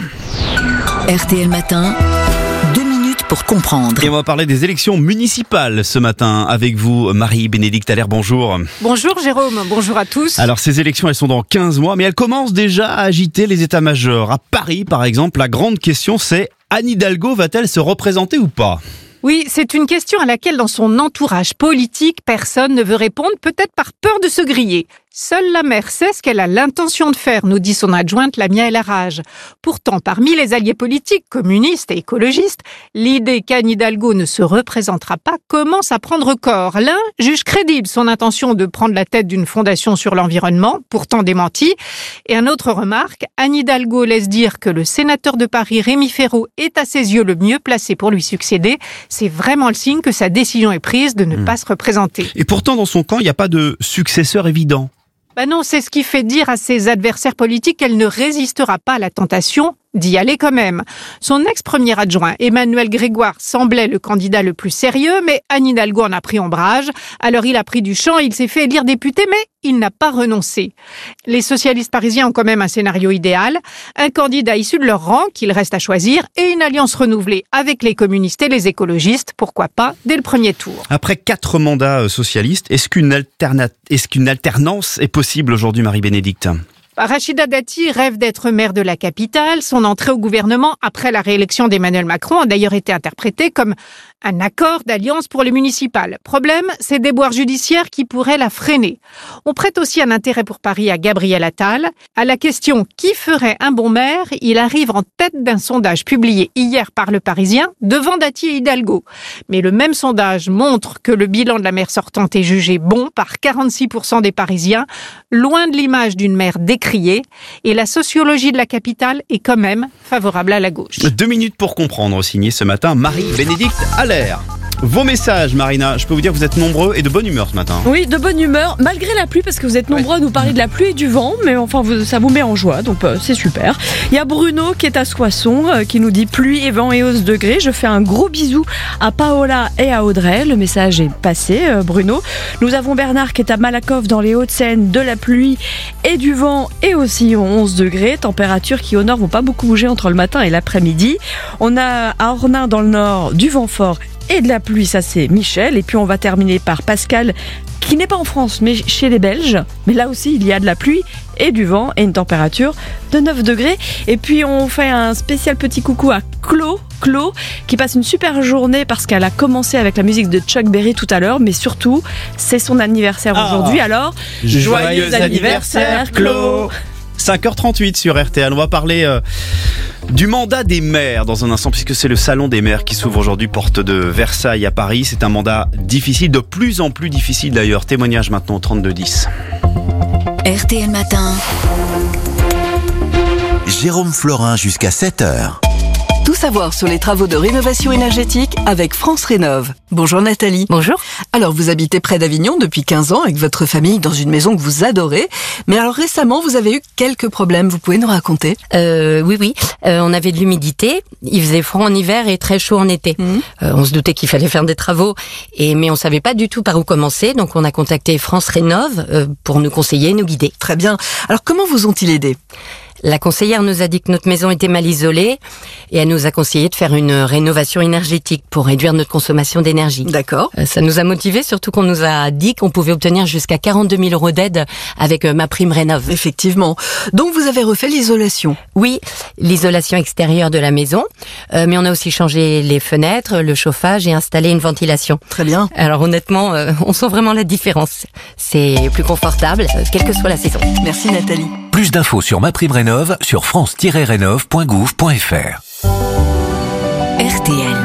RTL Matin, 2 minutes pour comprendre. Et on va parler des élections municipales ce matin avec vous, Marie-Bénédicte Allaire. Bonjour. Bonjour Jérôme, bonjour à tous. Alors ces élections, elles sont dans 15 mois, mais elles commencent déjà à agiter les états-majors. À Paris, par exemple, la grande question c'est: Anne Hidalgo va-t-elle se représenter ou pas ? Oui, c'est une question à laquelle dans son entourage politique, personne ne veut répondre, peut-être par peur de se griller. Seule la maire sait ce qu'elle a l'intention de faire, nous dit son adjointe Lamia El Harraj. Pourtant, parmi les alliés politiques, communistes et écologistes, l'idée qu'Anne Hidalgo ne se représentera pas commence à prendre corps. L'un juge crédible son intention de prendre la tête d'une fondation sur l'environnement, pourtant démentie, et un autre remarque, Anne Hidalgo laisse dire que le sénateur de Paris Rémi Féraud est à ses yeux le mieux placé pour lui succéder. C'est vraiment le signe que sa décision est prise de ne pas se représenter. Et pourtant, dans son camp, il n'y a pas de successeur évident. Non, c'est ce qui fait dire à ses adversaires politiques qu'elle ne résistera pas à la tentation d'y aller quand même. Son ex-premier adjoint, Emmanuel Grégoire, semblait le candidat le plus sérieux, mais Anne Hidalgo en a pris ombrage. Alors il a pris du champ, il s'est fait élire député, mais il n'a pas renoncé. Les socialistes parisiens ont quand même un scénario idéal, un candidat issu de leur rang qu'il reste à choisir et une alliance renouvelée avec les communistes et les écologistes, pourquoi pas, dès le premier tour. Après 4 mandats socialistes, est-ce qu'une alternance est possible aujourd'hui, Marie-Bénédicte ? Rachida Dati rêve d'être maire de la capitale. Son entrée au gouvernement après la réélection d'Emmanuel Macron a d'ailleurs été interprétée comme un accord d'alliance pour les municipales. Problème, ces déboires judiciaires qui pourraient la freiner. On prête aussi un intérêt pour Paris à Gabriel Attal. À la question « Qui ferait un bon maire ?», il arrive en tête d'un sondage publié hier par Le Parisien devant Dati et Hidalgo. Mais le même sondage montre que le bilan de la maire sortante est jugé bon par 46% des Parisiens, loin de l'image d'une maire décriée. Et la sociologie de la capitale est quand même favorable à la gauche. 2 minutes pour comprendre, signé ce matin Marie-Bénédicte Allaire. Vos messages, Marina, je peux vous dire que vous êtes nombreux et de bonne humeur ce matin. Oui, de bonne humeur, malgré la pluie, parce que vous êtes nombreux à nous parler de la pluie et du vent, mais enfin, ça vous met en joie, donc c'est super. Il y a Bruno qui est à Soissons, qui nous dit pluie et vent et 11 degrés. Je fais un gros bisou à Paola et à Audrey. Le message est passé, Bruno. Nous avons Bernard qui est à Malakoff dans les Hauts-de-Seine, de la pluie et du vent et aussi 11 degrés. Températures qui au nord vont pas beaucoup bouger entre le matin et l'après-midi. On a à Ornain dans le nord du vent fort et de la pluie, ça c'est Michel. Et puis on va terminer par Pascal, qui n'est pas en France mais chez les Belges. Mais là aussi il y a de la pluie et du vent et une température de 9 degrés. Et puis on fait un spécial petit coucou à Claude qui passe une super journée parce qu'elle a commencé avec la musique de Chuck Berry tout à l'heure, mais surtout c'est son anniversaire aujourd'hui. Alors joyeux anniversaire Claude. 5h38 sur RTL. On va parler du mandat des maires dans un instant, puisque c'est le salon des maires qui s'ouvre aujourd'hui, porte de Versailles à Paris. C'est un mandat difficile, de plus en plus difficile d'ailleurs. Témoignage maintenant au 3210. RTL Matin. Jérôme Florin jusqu'à 7h. Tout savoir sur les travaux de rénovation énergétique avec France Rénov'. Bonjour Nathalie. Bonjour. Alors vous habitez près d'Avignon depuis 15 ans avec votre famille dans une maison que vous adorez. Mais alors récemment vous avez eu quelques problèmes, vous pouvez nous raconter? Oui. On avait de l'humidité, il faisait froid en hiver et très chaud en été. On se doutait qu'il fallait faire des travaux, mais on savait pas du tout par où commencer. Donc on a contacté France Rénov' pour nous conseiller, nous guider. Très bien. Alors comment vous ont-ils aidé? La conseillère nous a dit que notre maison était mal isolée et elle nous a conseillé de faire une rénovation énergétique pour réduire notre consommation d'énergie. D'accord. Ça nous a motivés, surtout qu'on nous a dit qu'on pouvait obtenir jusqu'à 42 000 € d'aide avec ma prime Rénov'. Effectivement. Donc vous avez refait l'isolation? Oui, l'isolation extérieure de la maison, mais on a aussi changé les fenêtres, le chauffage et installé une ventilation. Très bien. Alors honnêtement, on sent vraiment la différence. C'est plus confortable, quelle que soit la saison. Merci Nathalie. Plus d'infos sur ma prime Rénov' sur france-rénov.gouv.fr. RTL.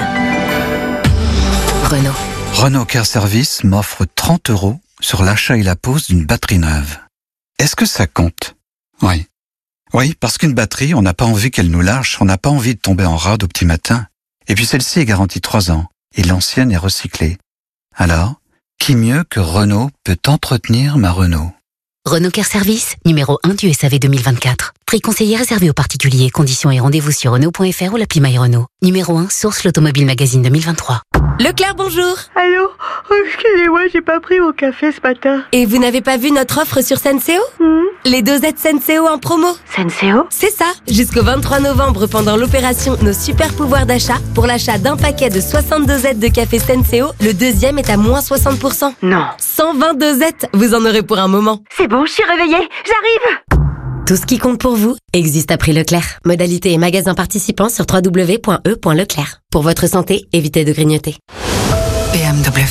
Renault. Renault Car Service m'offre 30 € sur l'achat et la pose d'une batterie neuve. Est-ce que ça compte? Oui. Oui, parce qu'une batterie, on n'a pas envie qu'elle nous lâche, on n'a pas envie de tomber en rade au petit matin. Et puis celle-ci est garantie 3 ans, et l'ancienne est recyclée. Alors, qui mieux que Renault peut entretenir ma Renault? Renault Car Service, numéro 1 du SAV 2024. Prix conseillé réservé aux particuliers. Conditions et rendez-vous sur Renault.fr ou l'appli MyRenault. Numéro 1, source l'Automobile Magazine 2023. Leclerc, bonjour. Allô? Oh, excusez-moi, j'ai pas pris mon café ce matin. Et vous n'avez pas vu notre offre sur Senseo? Les dosettes Senseo en promo. Senseo? C'est ça. Jusqu'au 23 novembre, pendant l'opération Nos super pouvoirs d'achat, pour l'achat d'un paquet de 60 dosettes de café Senseo, le deuxième est à moins 60%. Non. 120 dosettes, vous en aurez pour un moment. C'est bon, je suis réveillée. J'arrive. Tout ce qui compte pour vous existe à prix Leclerc. Modalité et magasin participants sur www.e.leclerc. Pour votre santé, évitez de grignoter. BMW.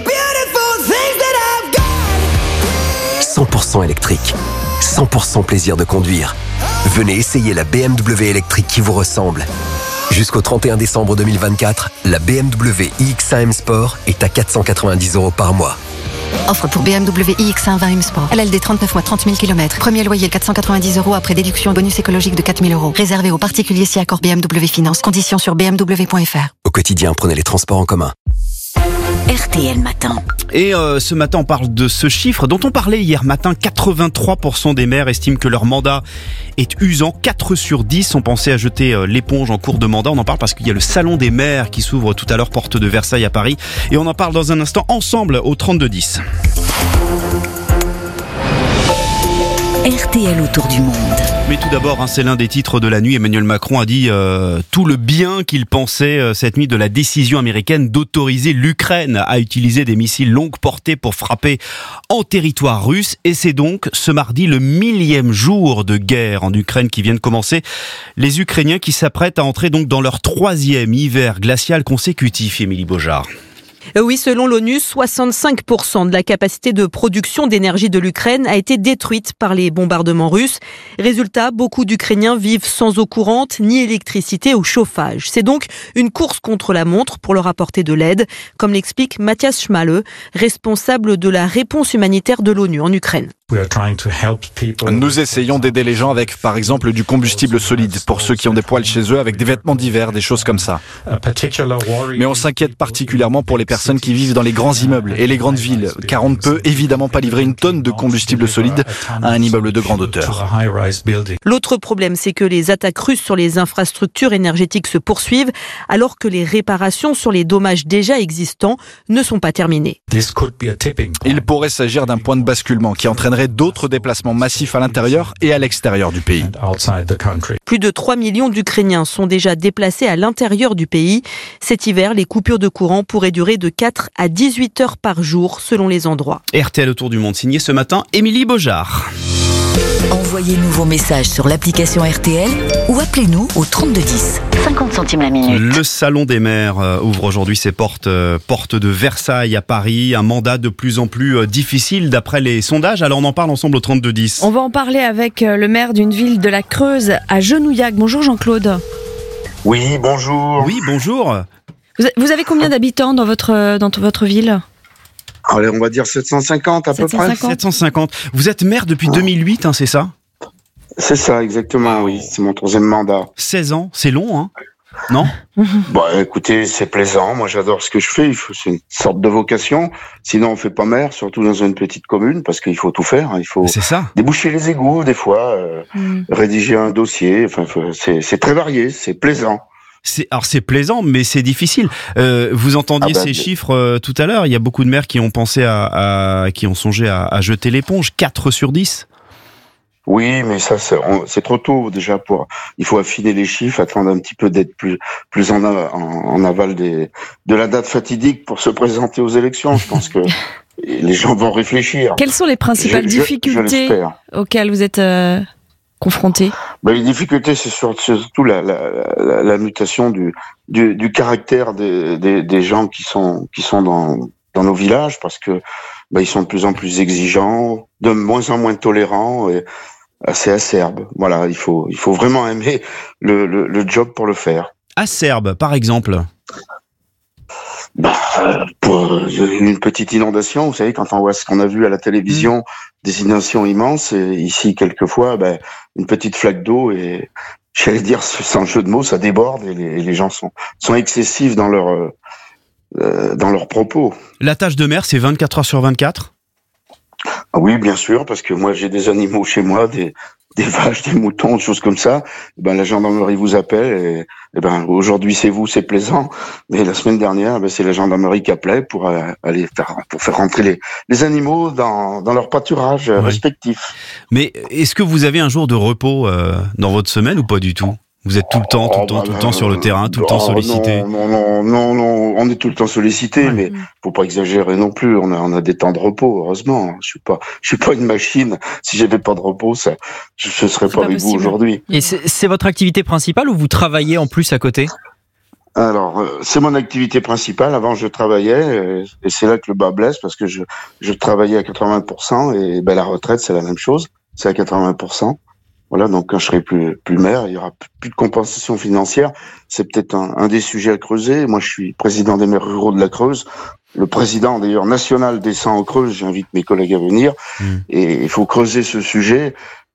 100% électrique. 100% plaisir de conduire. Venez essayer la BMW électrique qui vous ressemble. Jusqu'au 31 décembre 2024, la BMW iX1 M Sport est à 490 € par mois. Offre pour BMW iX1 20 M Sport. LLD 39 mois, 30 000 km. Premier loyer 490 € après déduction bonus écologique de 4 000 €. Réservé aux particuliers si accord BMW Finance. Conditions sur bmw.fr. Au quotidien, prenez les transports en commun. RTL Matin. Et ce matin, on parle de ce chiffre dont on parlait hier matin. 83% des maires estiment que leur mandat est usant. 4 sur 10 ont pensé à jeter l'éponge en cours de mandat. On en parle parce qu'il y a le salon des maires qui s'ouvre tout à l'heure, porte de Versailles à Paris. Et on en parle dans un instant ensemble au 3210. RTL autour du monde. Mais tout d'abord, c'est l'un des titres de la nuit. Emmanuel Macron a dit tout le bien qu'il pensait cette nuit de la décision américaine d'autoriser l'Ukraine à utiliser des missiles longue portée pour frapper en territoire russe. Et c'est donc ce mardi le 1000e jour de guerre en Ukraine qui vient de commencer. Les Ukrainiens qui s'apprêtent à entrer donc dans leur 3e hiver glacial consécutif, Émilie Beaujard. Oui, selon l'ONU, 65% de la capacité de production d'énergie de l'Ukraine a été détruite par les bombardements russes. Résultat, beaucoup d'Ukrainiens vivent sans eau courante, ni électricité ou chauffage. C'est donc une course contre la montre pour leur apporter de l'aide, comme l'explique Mathias Schmale, responsable de la réponse humanitaire de l'ONU en Ukraine. Nous essayons d'aider les gens avec, par exemple, du combustible solide pour ceux qui ont des poêles chez eux, avec des vêtements d'hiver, des choses comme ça. Mais on s'inquiète particulièrement pour les personnes qui vivent dans les grands immeubles et les grandes villes, car on ne peut évidemment pas livrer une tonne de combustible solide à un immeuble de grande hauteur. L'autre problème, c'est que les attaques russes sur les infrastructures énergétiques se poursuivent, alors que les réparations sur les dommages déjà existants ne sont pas terminées. Il pourrait s'agir d'un point de basculement qui entraînerait d'autres déplacements massifs à l'intérieur et à l'extérieur du pays. Plus de 3 millions d'Ukrainiens sont déjà déplacés à l'intérieur du pays. Cet hiver, les coupures de courant pourraient durer de 4 à 18 heures par jour selon les endroits. RTL autour du monde, signé ce matin Émilie Beaujard. Envoyez-nous vos messages sur l'application RTL ou appelez-nous au 3210. 50 centimes la minute. Le Salon des maires ouvre aujourd'hui ses portes de Versailles à Paris. Un mandat de plus en plus difficile d'après les sondages. Alors on en parle ensemble au 3210. On va en parler avec le maire d'une ville de la Creuse à Genouillac. Bonjour Jean-Claude. Oui, bonjour. Oui, bonjour. Vous avez combien d'habitants dans votre ville ? Allez, on va dire 750 à peu près. 750. Vous êtes maire depuis 2008, c'est ça ? C'est ça, exactement, oui. C'est mon 3e mandat. 16 ans, c'est long, hein ? Non ? Écoutez, c'est plaisant. Moi, j'adore ce que je fais. C'est une sorte de vocation. Sinon, on fait pas maire, surtout dans une petite commune, parce qu'il faut tout faire. Il faut déboucher les égouts, des fois, rédiger un dossier. Enfin, c'est très varié, c'est plaisant. C'est plaisant, mais c'est difficile. Vous entendiez ces chiffres tout à l'heure. Il y a beaucoup de maires qui ont pensé qui ont songé à jeter l'éponge. 4 sur 10. Oui, mais ça, c'est trop tôt déjà il faut affiner les chiffres, attendre un petit peu d'être plus en aval de la date fatidique pour se présenter aux élections. Je pense que les gens vont réfléchir. Quelles sont les principales difficultés auxquelles vous êtes confrontés ? Les difficultés, c'est surtout la mutation du caractère des gens qui sont dans nos villages, parce que ils sont de plus en plus exigeants, de moins en moins tolérants et assez acerbes. Voilà, il faut vraiment aimer le job pour le faire. Acerbe, par exemple. Pour une petite inondation, vous savez, quand on voit ce qu'on a vu à la télévision, des inondations immenses, et ici, quelquefois, une petite flaque d'eau, et j'allais dire, sans jeu de mots, ça déborde, et les gens sont excessifs dans leurs propos. La tâche de maire, c'est 24 heures sur 24 ? Oui, bien sûr, parce que moi, j'ai des animaux chez moi, des vaches, des moutons, des choses comme ça. La gendarmerie vous appelle et aujourd'hui c'est vous, c'est plaisant. Mais la semaine dernière, c'est la gendarmerie qui appelait pour faire rentrer les animaux dans leur pâturage respectif. Mais est-ce que vous avez un jour de repos dans votre semaine ou pas du tout ? Vous êtes tout le temps sur le terrain, tout le temps sollicité. Non, on est tout le temps sollicité, mais faut pas exagérer non plus. On a des temps de repos, heureusement. Je suis pas une machine. Si j'avais pas de repos, je serais pas avec vous aujourd'hui. Et c'est votre activité principale ou vous travaillez en plus à côté ? Alors, c'est mon activité principale. Avant, je travaillais, et c'est là que le bas blesse, parce que je travaillais à 80%, et la retraite, c'est la même chose. C'est à 80%. Voilà, donc quand je serai plus maire, il y aura plus de compensation financière. C'est peut-être un des sujets à creuser. Moi, je suis président des maires ruraux de la Creuse. Le président, d'ailleurs, national descend en Creuse. J'invite mes collègues à venir. Et il faut creuser ce sujet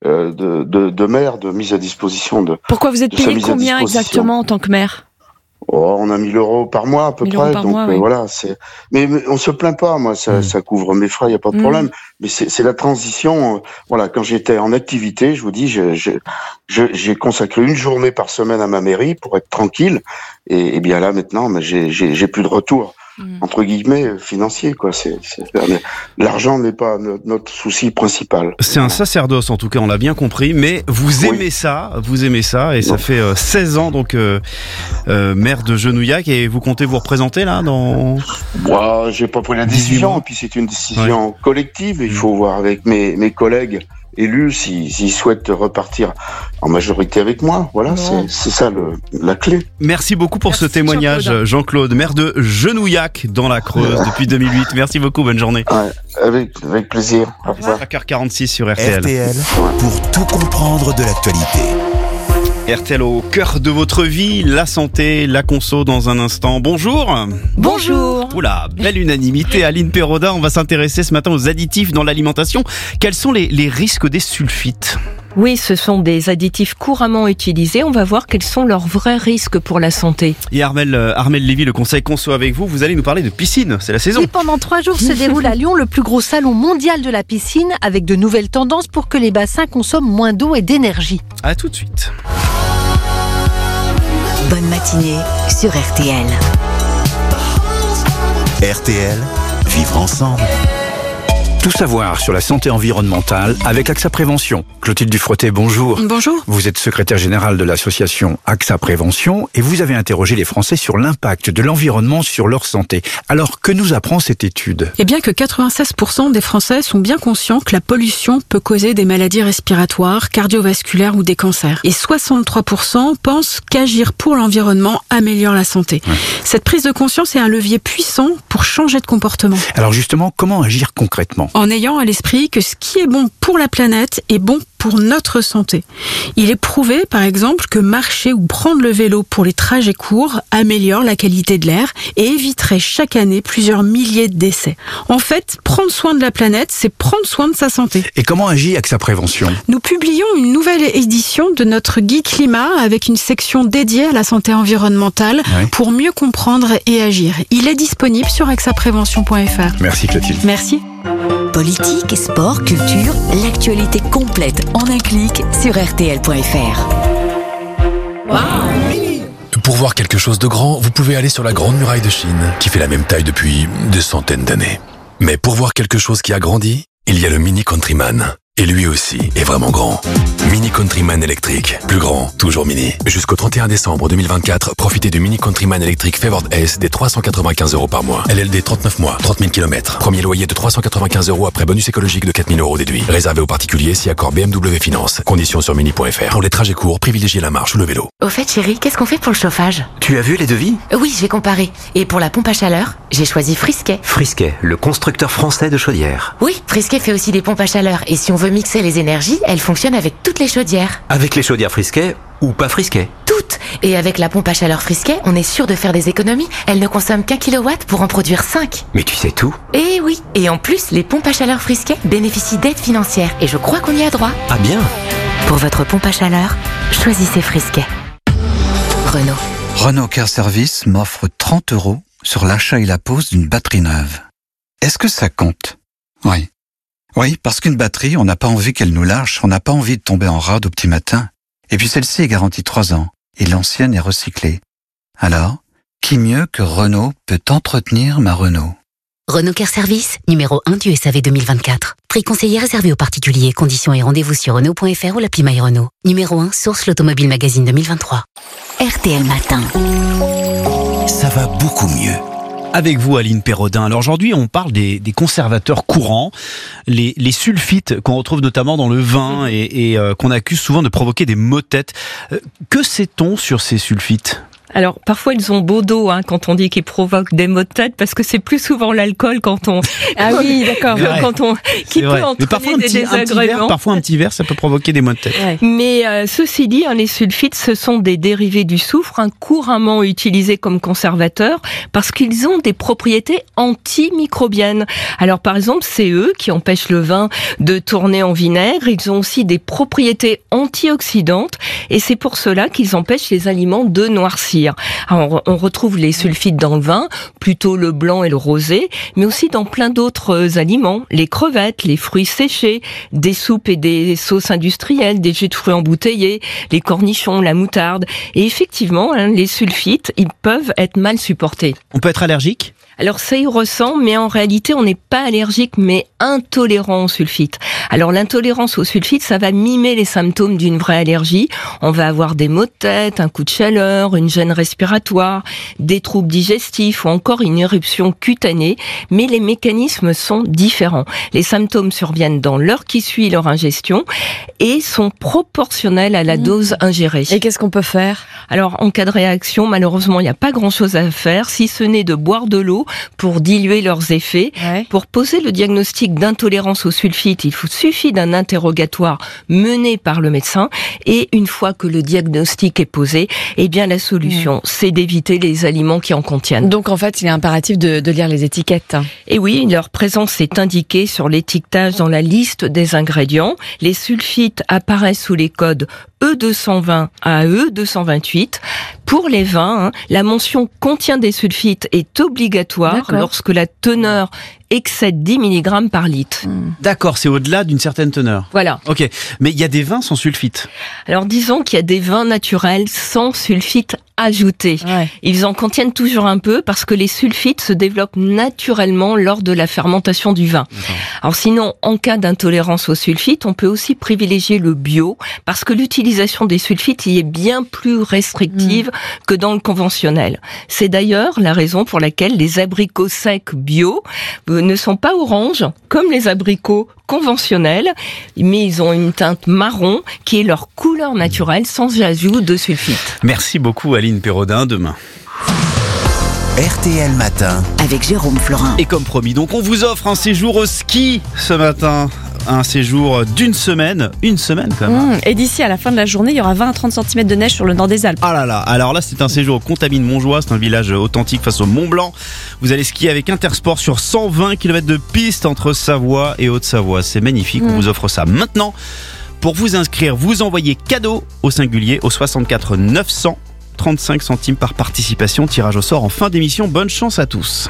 de maire, de mise à disposition de. Pourquoi vous êtes payé combien exactement en tant que maire ? On a 1 000 euros par mois à peu près, donc voilà. Mais on se plaint pas, moi, ça couvre mes frais, y a pas de problème. Mais c'est la transition. Voilà, quand j'étais en activité, je vous dis, j'ai consacré 1 journée par semaine à ma mairie pour être tranquille. Et bien là maintenant, j'ai plus de retour entre guillemets financier, quoi. L'argent n'est pas notre souci principal. C'est un sacerdoce, en tout cas, on l'a bien compris. Mais vous aimez ça, et ça fait 16 ans donc maire de Genouillac, et vous comptez vous représenter là dans. Moi, j'ai pas pris la décision, et puis c'est une décision collective. Il faut voir avec mes collègues élus s'ils souhaitent repartir en majorité avec moi. Voilà, c'est ça la clé. Merci beaucoup pour ce témoignage, Jean-Claude, maire de Genouillac dans la Creuse depuis 2008. Merci beaucoup, bonne journée. Avec plaisir. Au revoir. 5h46 sur RTL. RTL, pour tout comprendre de l'actualité. RTL au cœur de votre vie, la santé, la conso dans un instant. Bonjour. Bonjour. Oula, belle unanimité. Aline Perroda, on va s'intéresser ce matin aux additifs dans l'alimentation. Quels sont les risques des sulfites ? Oui, ce sont des additifs couramment utilisés. On va voir quels sont leurs vrais risques pour la santé. Et Armelle Lévy, le conseil conso avec vous, vous allez nous parler de piscine, c'est la saison. Oui, pendant 3 jours se déroule à Lyon le plus gros salon mondial de la piscine, avec de nouvelles tendances pour que les bassins consomment moins d'eau et d'énergie. À tout de suite. Bonne matinée sur RTL. RTL, vivre ensemble. Tout savoir sur la santé environnementale avec AXA Prévention. Clotilde Dufrottet, bonjour. Bonjour. Vous êtes secrétaire générale de l'association AXA Prévention et vous avez interrogé les Français sur l'impact de l'environnement sur leur santé. Alors, que nous apprend cette étude ? Eh bien que 96% des Français sont bien conscients que la pollution peut causer des maladies respiratoires, cardiovasculaires ou des cancers. Et 63% pensent qu'agir pour l'environnement améliore la santé. Ouais. Cette prise de conscience est un levier puissant pour changer de comportement. Alors justement, comment agir concrètement ? En ayant à l'esprit que ce qui est bon pour la planète est bon pour notre santé. Il est prouvé, par exemple, que marcher ou prendre le vélo pour les trajets courts améliore la qualité de l'air et éviterait chaque année plusieurs milliers de décès. En fait, prendre soin de la planète, c'est prendre soin de sa santé. Et comment agit AXA Prévention ? Nous publions une nouvelle édition de notre guide climat avec une section dédiée à la santé environnementale pour mieux comprendre et agir. Il est disponible sur axaprévention.fr. Merci Clotilde. Merci. Politique, sport, culture, l'actualité complète en un clic sur rtl.fr. Pour voir quelque chose de grand, vous pouvez aller sur la Grande Muraille de Chine, qui fait la même taille depuis des centaines d'années. Mais pour voir quelque chose qui a grandi, il y a le Mini Countryman. Et lui aussi est vraiment grand. Mini Countryman électrique. Plus grand, toujours mini. Jusqu'au 31 décembre 2024, profitez du Mini Countryman électrique Favored S des 395 € par mois. LLD 39 mois, 30 000 km. Premier loyer de 395 € après bonus écologique de 4 000 € déduit. Réservé aux particuliers si accord BMW Finance. Conditions sur mini.fr. Pour les trajets courts, privilégiez la marche ou le vélo. Au fait, chérie, qu'est-ce qu'on fait pour le chauffage ? Tu as vu les devis ? Oui, j'ai comparé. Et pour la pompe à chaleur, j'ai choisi Frisquet. Frisquet, le constructeur français de chaudières. Oui, Frisquet fait aussi des pompes à chaleur. Et si on veut mixer les énergies, elles fonctionnent avec toutes les chaudières. Avec les chaudières Frisquet ou pas Frisquet ? Toutes. Et avec la pompe à chaleur Frisquet, on est sûr de faire des économies. Elle ne consomme qu'1 kilowatt pour en produire 5. Mais tu sais tout ? Eh oui. Et en plus, les pompes à chaleur Frisquet bénéficient d'aides financières. Et je crois qu'on y a droit. Ah bien. Pour votre pompe à chaleur, choisissez Frisquet. Renault. Renault Car Service m'offre 30 € sur l'achat et la pose d'une batterie neuve. Est-ce que ça compte ? Oui. Oui, parce qu'une batterie, on n'a pas envie qu'elle nous lâche, on n'a pas envie de tomber en rade au petit matin. Et puis celle-ci est garantie 3 ans, et l'ancienne est recyclée. Alors, qui mieux que Renault peut entretenir ma Renault ? Renault Car Service, numéro 1 du SAV 2024. Prix conseillé réservé aux particuliers. Conditions et rendez-vous sur Renault.fr ou l'appli MyRenault. Numéro 1, source l'Automobile Magazine 2023. RTL Matin. Ça va beaucoup mieux. Avec vous, Aline Perrodin. Alors aujourd'hui, on parle des conservateurs courants, les sulfites qu'on retrouve notamment dans le vin et qu'on accuse souvent de provoquer des maux de tête. Que sait-on sur ces sulfites ? Alors, parfois, ils ont beau dos, quand on dit qu'ils provoquent des maux de tête, parce que c'est plus souvent l'alcool quand on... Ah oui, d'accord. Qui peut entraîner des désagréments. Parfois, un petit verre, ça peut provoquer des maux de tête. Ouais. Mais ceci dit, les sulfites, ce sont des dérivés du soufre, couramment utilisés comme conservateurs, parce qu'ils ont des propriétés antimicrobiennes. Alors, par exemple, c'est eux qui empêchent le vin de tourner en vinaigre. Ils ont aussi des propriétés antioxydantes, et c'est pour cela qu'ils empêchent les aliments de noircir. Alors, on retrouve les sulfites dans le vin, plutôt le blanc et le rosé, mais aussi dans plein d'autres aliments, les crevettes, les fruits séchés, des soupes et des sauces industrielles, des jus de fruits embouteillés, les cornichons, la moutarde. Et effectivement, les sulfites, ils peuvent être mal supportés. On peut être allergique ? Alors ça y ressemble, mais en réalité on n'est pas allergique mais intolérant aux sulfites. Alors l'intolérance aux sulfites, ça va mimer les symptômes d'une vraie allergie. On va avoir des maux de tête, un coup de chaleur, une gêne respiratoire, des troubles digestifs ou encore une éruption cutanée, mais les mécanismes sont différents. Les symptômes surviennent dans l'heure qui suit leur ingestion et sont proportionnels à la dose ingérée. Et qu'est-ce qu'on peut faire ? Alors en cas de réaction, malheureusement il n'y a pas grand-chose à faire, si ce n'est de boire de l'eau pour diluer leurs effets. Ouais. Pour poser le diagnostic d'intolérance aux sulfites, il suffit d'un interrogatoire mené par le médecin et une fois que le diagnostic est posé, eh bien la solution, c'est d'éviter les aliments qui en contiennent. Donc en fait, il est impératif de lire les étiquettes. Et oui, leur présence est indiquée sur l'étiquetage dans la liste des ingrédients. Les sulfites apparaissent sous les codes E220 à E228. Pour les vins, la mention contient des sulfites est obligatoire lorsque la teneur excède 10 mg par litre. D'accord, c'est au-delà d'une certaine teneur. Voilà. Ok, mais il y a des vins sans sulfite. Alors disons qu'il y a des vins naturels sans sulfite ajouté. Ouais. Ils en contiennent toujours un peu parce que les sulfites se développent naturellement lors de la fermentation du vin. Alors sinon, en cas d'intolérance aux sulfites, on peut aussi privilégier le bio parce que l'utilisation des sulfites y est bien plus restrictive que dans le conventionnel. C'est d'ailleurs la raison pour laquelle les abricots secs bio ne sont pas oranges comme les abricots conventionnels, mais ils ont une teinte marron qui est leur couleur naturelle sans ajout de sulfite. Merci beaucoup Aline Perrodin, demain. RTL Matin avec Jérôme Florin. Et comme promis, donc on vous offre un séjour au ski ce matin. Un séjour d'une semaine, une semaine quand même. Et d'ici à la fin de la journée, il y aura 20 à 30 cm de neige sur le nord des Alpes. Ah là là, alors là c'est un séjour au Contamine-Montjoie, c'est un village authentique face au Mont Blanc. Vous allez skier avec Intersport sur 120 km de piste entre Savoie et Haute-Savoie. C'est magnifique, on vous offre ça maintenant. Pour vous inscrire, vous envoyez cadeau au singulier au 64 900, 35 centimes par participation, tirage au sort en fin d'émission. Bonne chance à tous.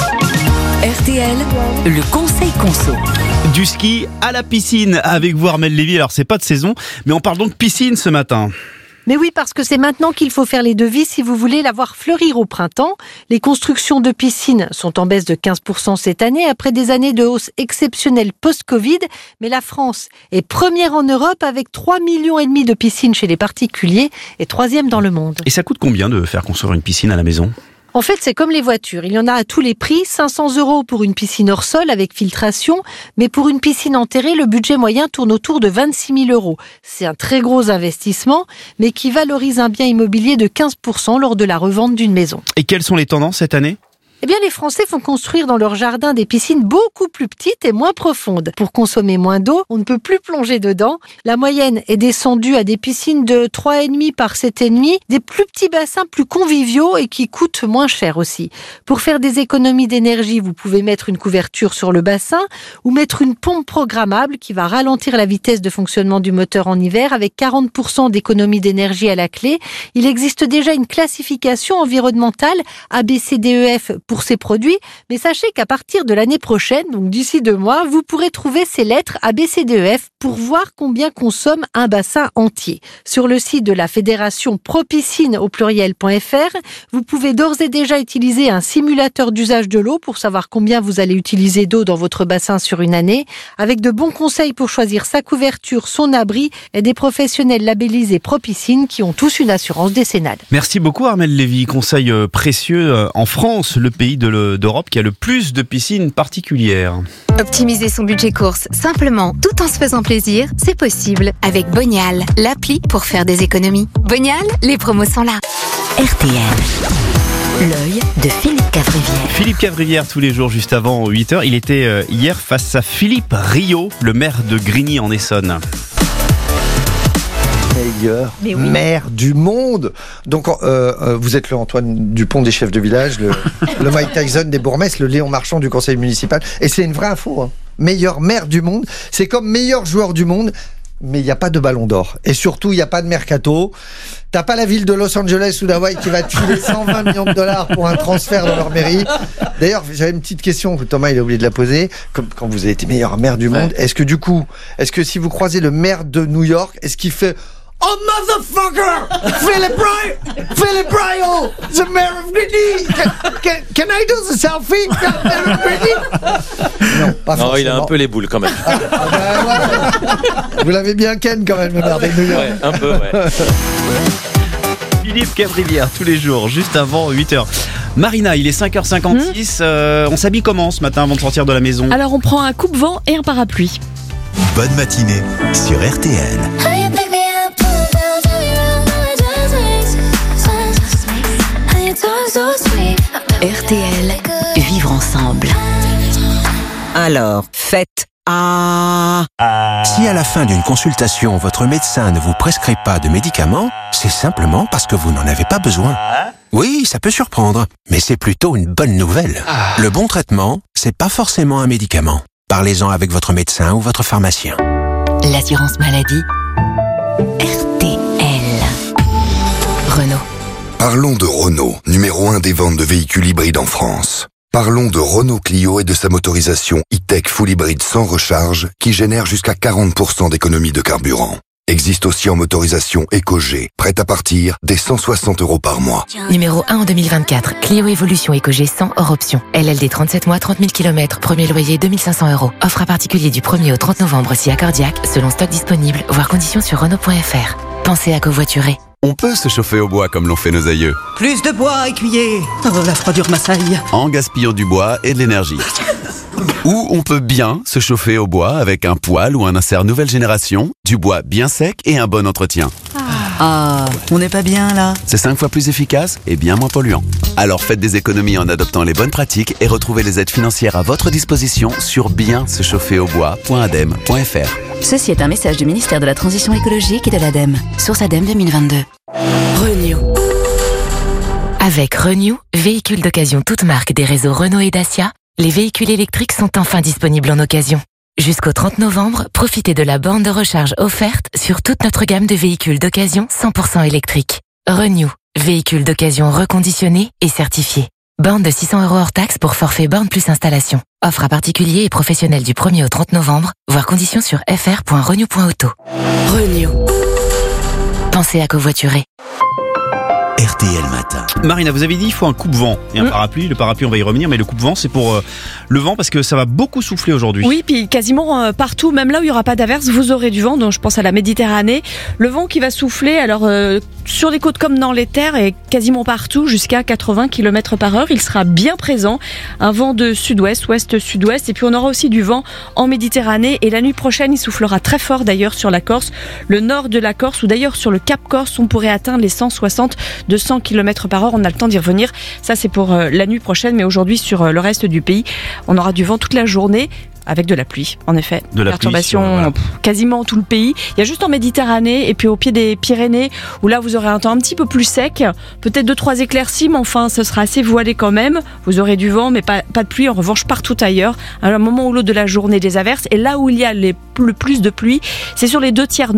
RTL, le conseil conso. Du ski à la piscine avec vous Armelle Lévy. Alors c'est pas de saison, mais on parle donc piscine ce matin. Mais oui, parce que c'est maintenant qu'il faut faire les devis si vous voulez la voir fleurir au printemps. Les constructions de piscines sont en baisse de 15% cette année, après des années de hausse exceptionnelle post-Covid. Mais la France est première en Europe avec 3,5 millions de piscines chez les particuliers et 3e dans le monde. Et ça coûte combien de faire construire une piscine à la maison ? En fait, c'est comme les voitures. Il y en a à tous les prix. 500 € pour une piscine hors sol avec filtration. Mais pour une piscine enterrée, le budget moyen tourne autour de 26 000 €. C'est un très gros investissement, mais qui valorise un bien immobilier de 15% lors de la revente d'une maison. Et quelles sont les tendances cette année ? Eh bien, les Français font construire dans leur jardin des piscines beaucoup plus petites et moins profondes. Pour consommer moins d'eau, on ne peut plus plonger dedans. La moyenne est descendue à des piscines de 3,5 par 7,5, des plus petits bassins plus conviviaux et qui coûtent moins cher aussi. Pour faire des économies d'énergie, vous pouvez mettre une couverture sur le bassin ou mettre une pompe programmable qui va ralentir la vitesse de fonctionnement du moteur en hiver avec 40% d'économie d'énergie à la clé. Il existe déjà une classification environnementale ABCDEF pour ces produits, mais sachez qu'à partir de l'année prochaine, donc d'ici 2 mois, vous pourrez trouver ces lettres ABCDEF pour voir combien consomme un bassin entier. Sur le site de la fédération Propiscine au pluriel.fr, vous pouvez d'ores et déjà utiliser un simulateur d'usage de l'eau pour savoir combien vous allez utiliser d'eau dans votre bassin sur une année, avec de bons conseils pour choisir sa couverture, son abri et des professionnels labellisés Propiscine qui ont tous une assurance décennale. Merci beaucoup Armelle Lévy, conseil précieux en France, le pays d'Europe qui a le plus de piscines particulières. Optimiser son budget course simplement, tout en se faisant plaisir, c'est possible avec Bonial, l'appli pour faire des économies. Bonial, les promos sont là. RTL, l'œil de Philippe Cavrivière. Philippe Cavrivière tous les jours juste avant 8h. Il était hier face à Philippe Rio, le maire de Grigny en Essonne. Meilleur maire du monde. Donc vous êtes le Antoine Dupont des chefs de village, le Mike Tyson des bourgmestres, le Léon Marchand du conseil municipal. Et c'est une vraie info. Hein. Meilleur maire du monde. C'est comme meilleur joueur du monde. Mais il n'y a pas de ballon d'or. Et surtout, il n'y a pas de mercato. T'as pas la ville de Los Angeles ou d'Hawaï qui va te filer 120 millions de dollars pour un transfert dans leur mairie. D'ailleurs, j'avais une petite question. Thomas, il a oublié de la poser. Comme quand vous avez été meilleur maire du monde, est-ce que si vous croisez le maire de New York, est-ce qu'il fait "Oh motherfucker, Philip Ryo, the mayor of Grigny. Can I do the selfie, mayor of Grigny?" Non, pas forcément. Non, il a un peu les boules quand même. Vous l'avez bien ken quand même, le maire de New York. Ouais, un peu, ouais. Philippe Cavrivière tous les jours, juste avant 8h. Marina, il est 5h56. On s'habille comment ce matin avant de sortir de la maison ? Alors on prend un coupe-vent et un parapluie. Bonne matinée sur RTL. RTL, vivre ensemble. Alors, faites A. Si à la fin d'une consultation, votre médecin ne vous prescrit pas de médicaments, c'est simplement parce que vous n'en avez pas besoin. Oui, ça peut surprendre, mais c'est plutôt une bonne nouvelle. Le bon traitement, c'est pas forcément un médicament. Parlez-en avec votre médecin ou votre pharmacien. L'assurance maladie. RTL. Renault. Parlons de Renault, numéro 1 des ventes de véhicules hybrides en France. Parlons de Renault Clio et de sa motorisation e-tech full hybride sans recharge qui génère jusqu'à 40% d'économie de carburant. Existe aussi en motorisation EcoG, prête à partir dès 160 € par mois. Numéro 1 en 2024, Clio Evolution EcoG 100 hors option. LLD 37 mois, 30 000 km, premier loyer 2 500 €. Offre à particulier du 1er au 30 novembre si accordiaque, selon stock disponible, voire conditions sur Renault.fr. Pensez à covoiturer. On peut se chauffer au bois comme l'ont fait nos aïeux. Plus de bois, écuyer. Oh, la froidure m'assaille. En gaspillant du bois et de l'énergie. Ou on peut bien se chauffer au bois avec un poêle ou un insert nouvelle génération, du bois bien sec et un bon entretien. Ah, on n'est pas bien là. C'est 5 fois plus efficace et bien moins polluant. Alors faites des économies en adoptant les bonnes pratiques et retrouvez les aides financières à votre disposition sur bien-se-chauffer-au-bois.adem.fr. Ceci est un message du ministère de la Transition écologique et de l'ADEME. Source ADEME 2022. Renew. Avec Renew, véhicules d'occasion toutes marques des réseaux Renault et Dacia, les véhicules électriques sont enfin disponibles en occasion. Jusqu'au 30 novembre, profitez de la borne de recharge offerte sur toute notre gamme de véhicules d'occasion 100% électriques. Renew, véhicules d'occasion reconditionnés et certifiés. Borne de 600 € hors taxe pour forfait borne plus installation. Offre à particuliers et professionnels du 1er au 30 novembre, voir conditions sur fr.renew.auto. Renew. Pensez à covoiturer. RTL Matin. Marina, vous avez dit il faut un coupe-vent et un parapluie. Le parapluie, on va y revenir, mais le coupe-vent, c'est pour le vent parce que ça va beaucoup souffler aujourd'hui. Oui, puis quasiment partout, même là où il n'y aura pas d'averse, vous aurez du vent. Donc je pense à la Méditerranée. Le vent qui va souffler, alors sur les côtes comme dans les terres et quasiment partout jusqu'à 80 km/h. Il sera bien présent. Un vent de sud-ouest, ouest-sud-ouest. Et puis on aura aussi du vent en Méditerranée. Et la nuit prochaine, il soufflera très fort d'ailleurs sur la Corse, le nord de la Corse ou d'ailleurs sur le Cap Corse, on pourrait atteindre les 160-200 km/h. On a le temps d'y revenir. Ça, c'est pour la nuit prochaine. Mais aujourd'hui, sur le reste du pays, on aura du vent toute la journée. Avec de la pluie, en effet. De la perturbation quasiment tout le pays. Il y a juste en Méditerranée et puis au pied des Pyrénées où là vous aurez un temps un petit peu plus sec, peut-être 2-3 éclaircies, mais enfin ce sera assez voilé quand même. Vous aurez du vent, mais pas de pluie. En revanche, partout ailleurs, à un moment ou l'autre de la journée, des averses. Et là où il y a le plus de pluie, c'est sur les 2 tiers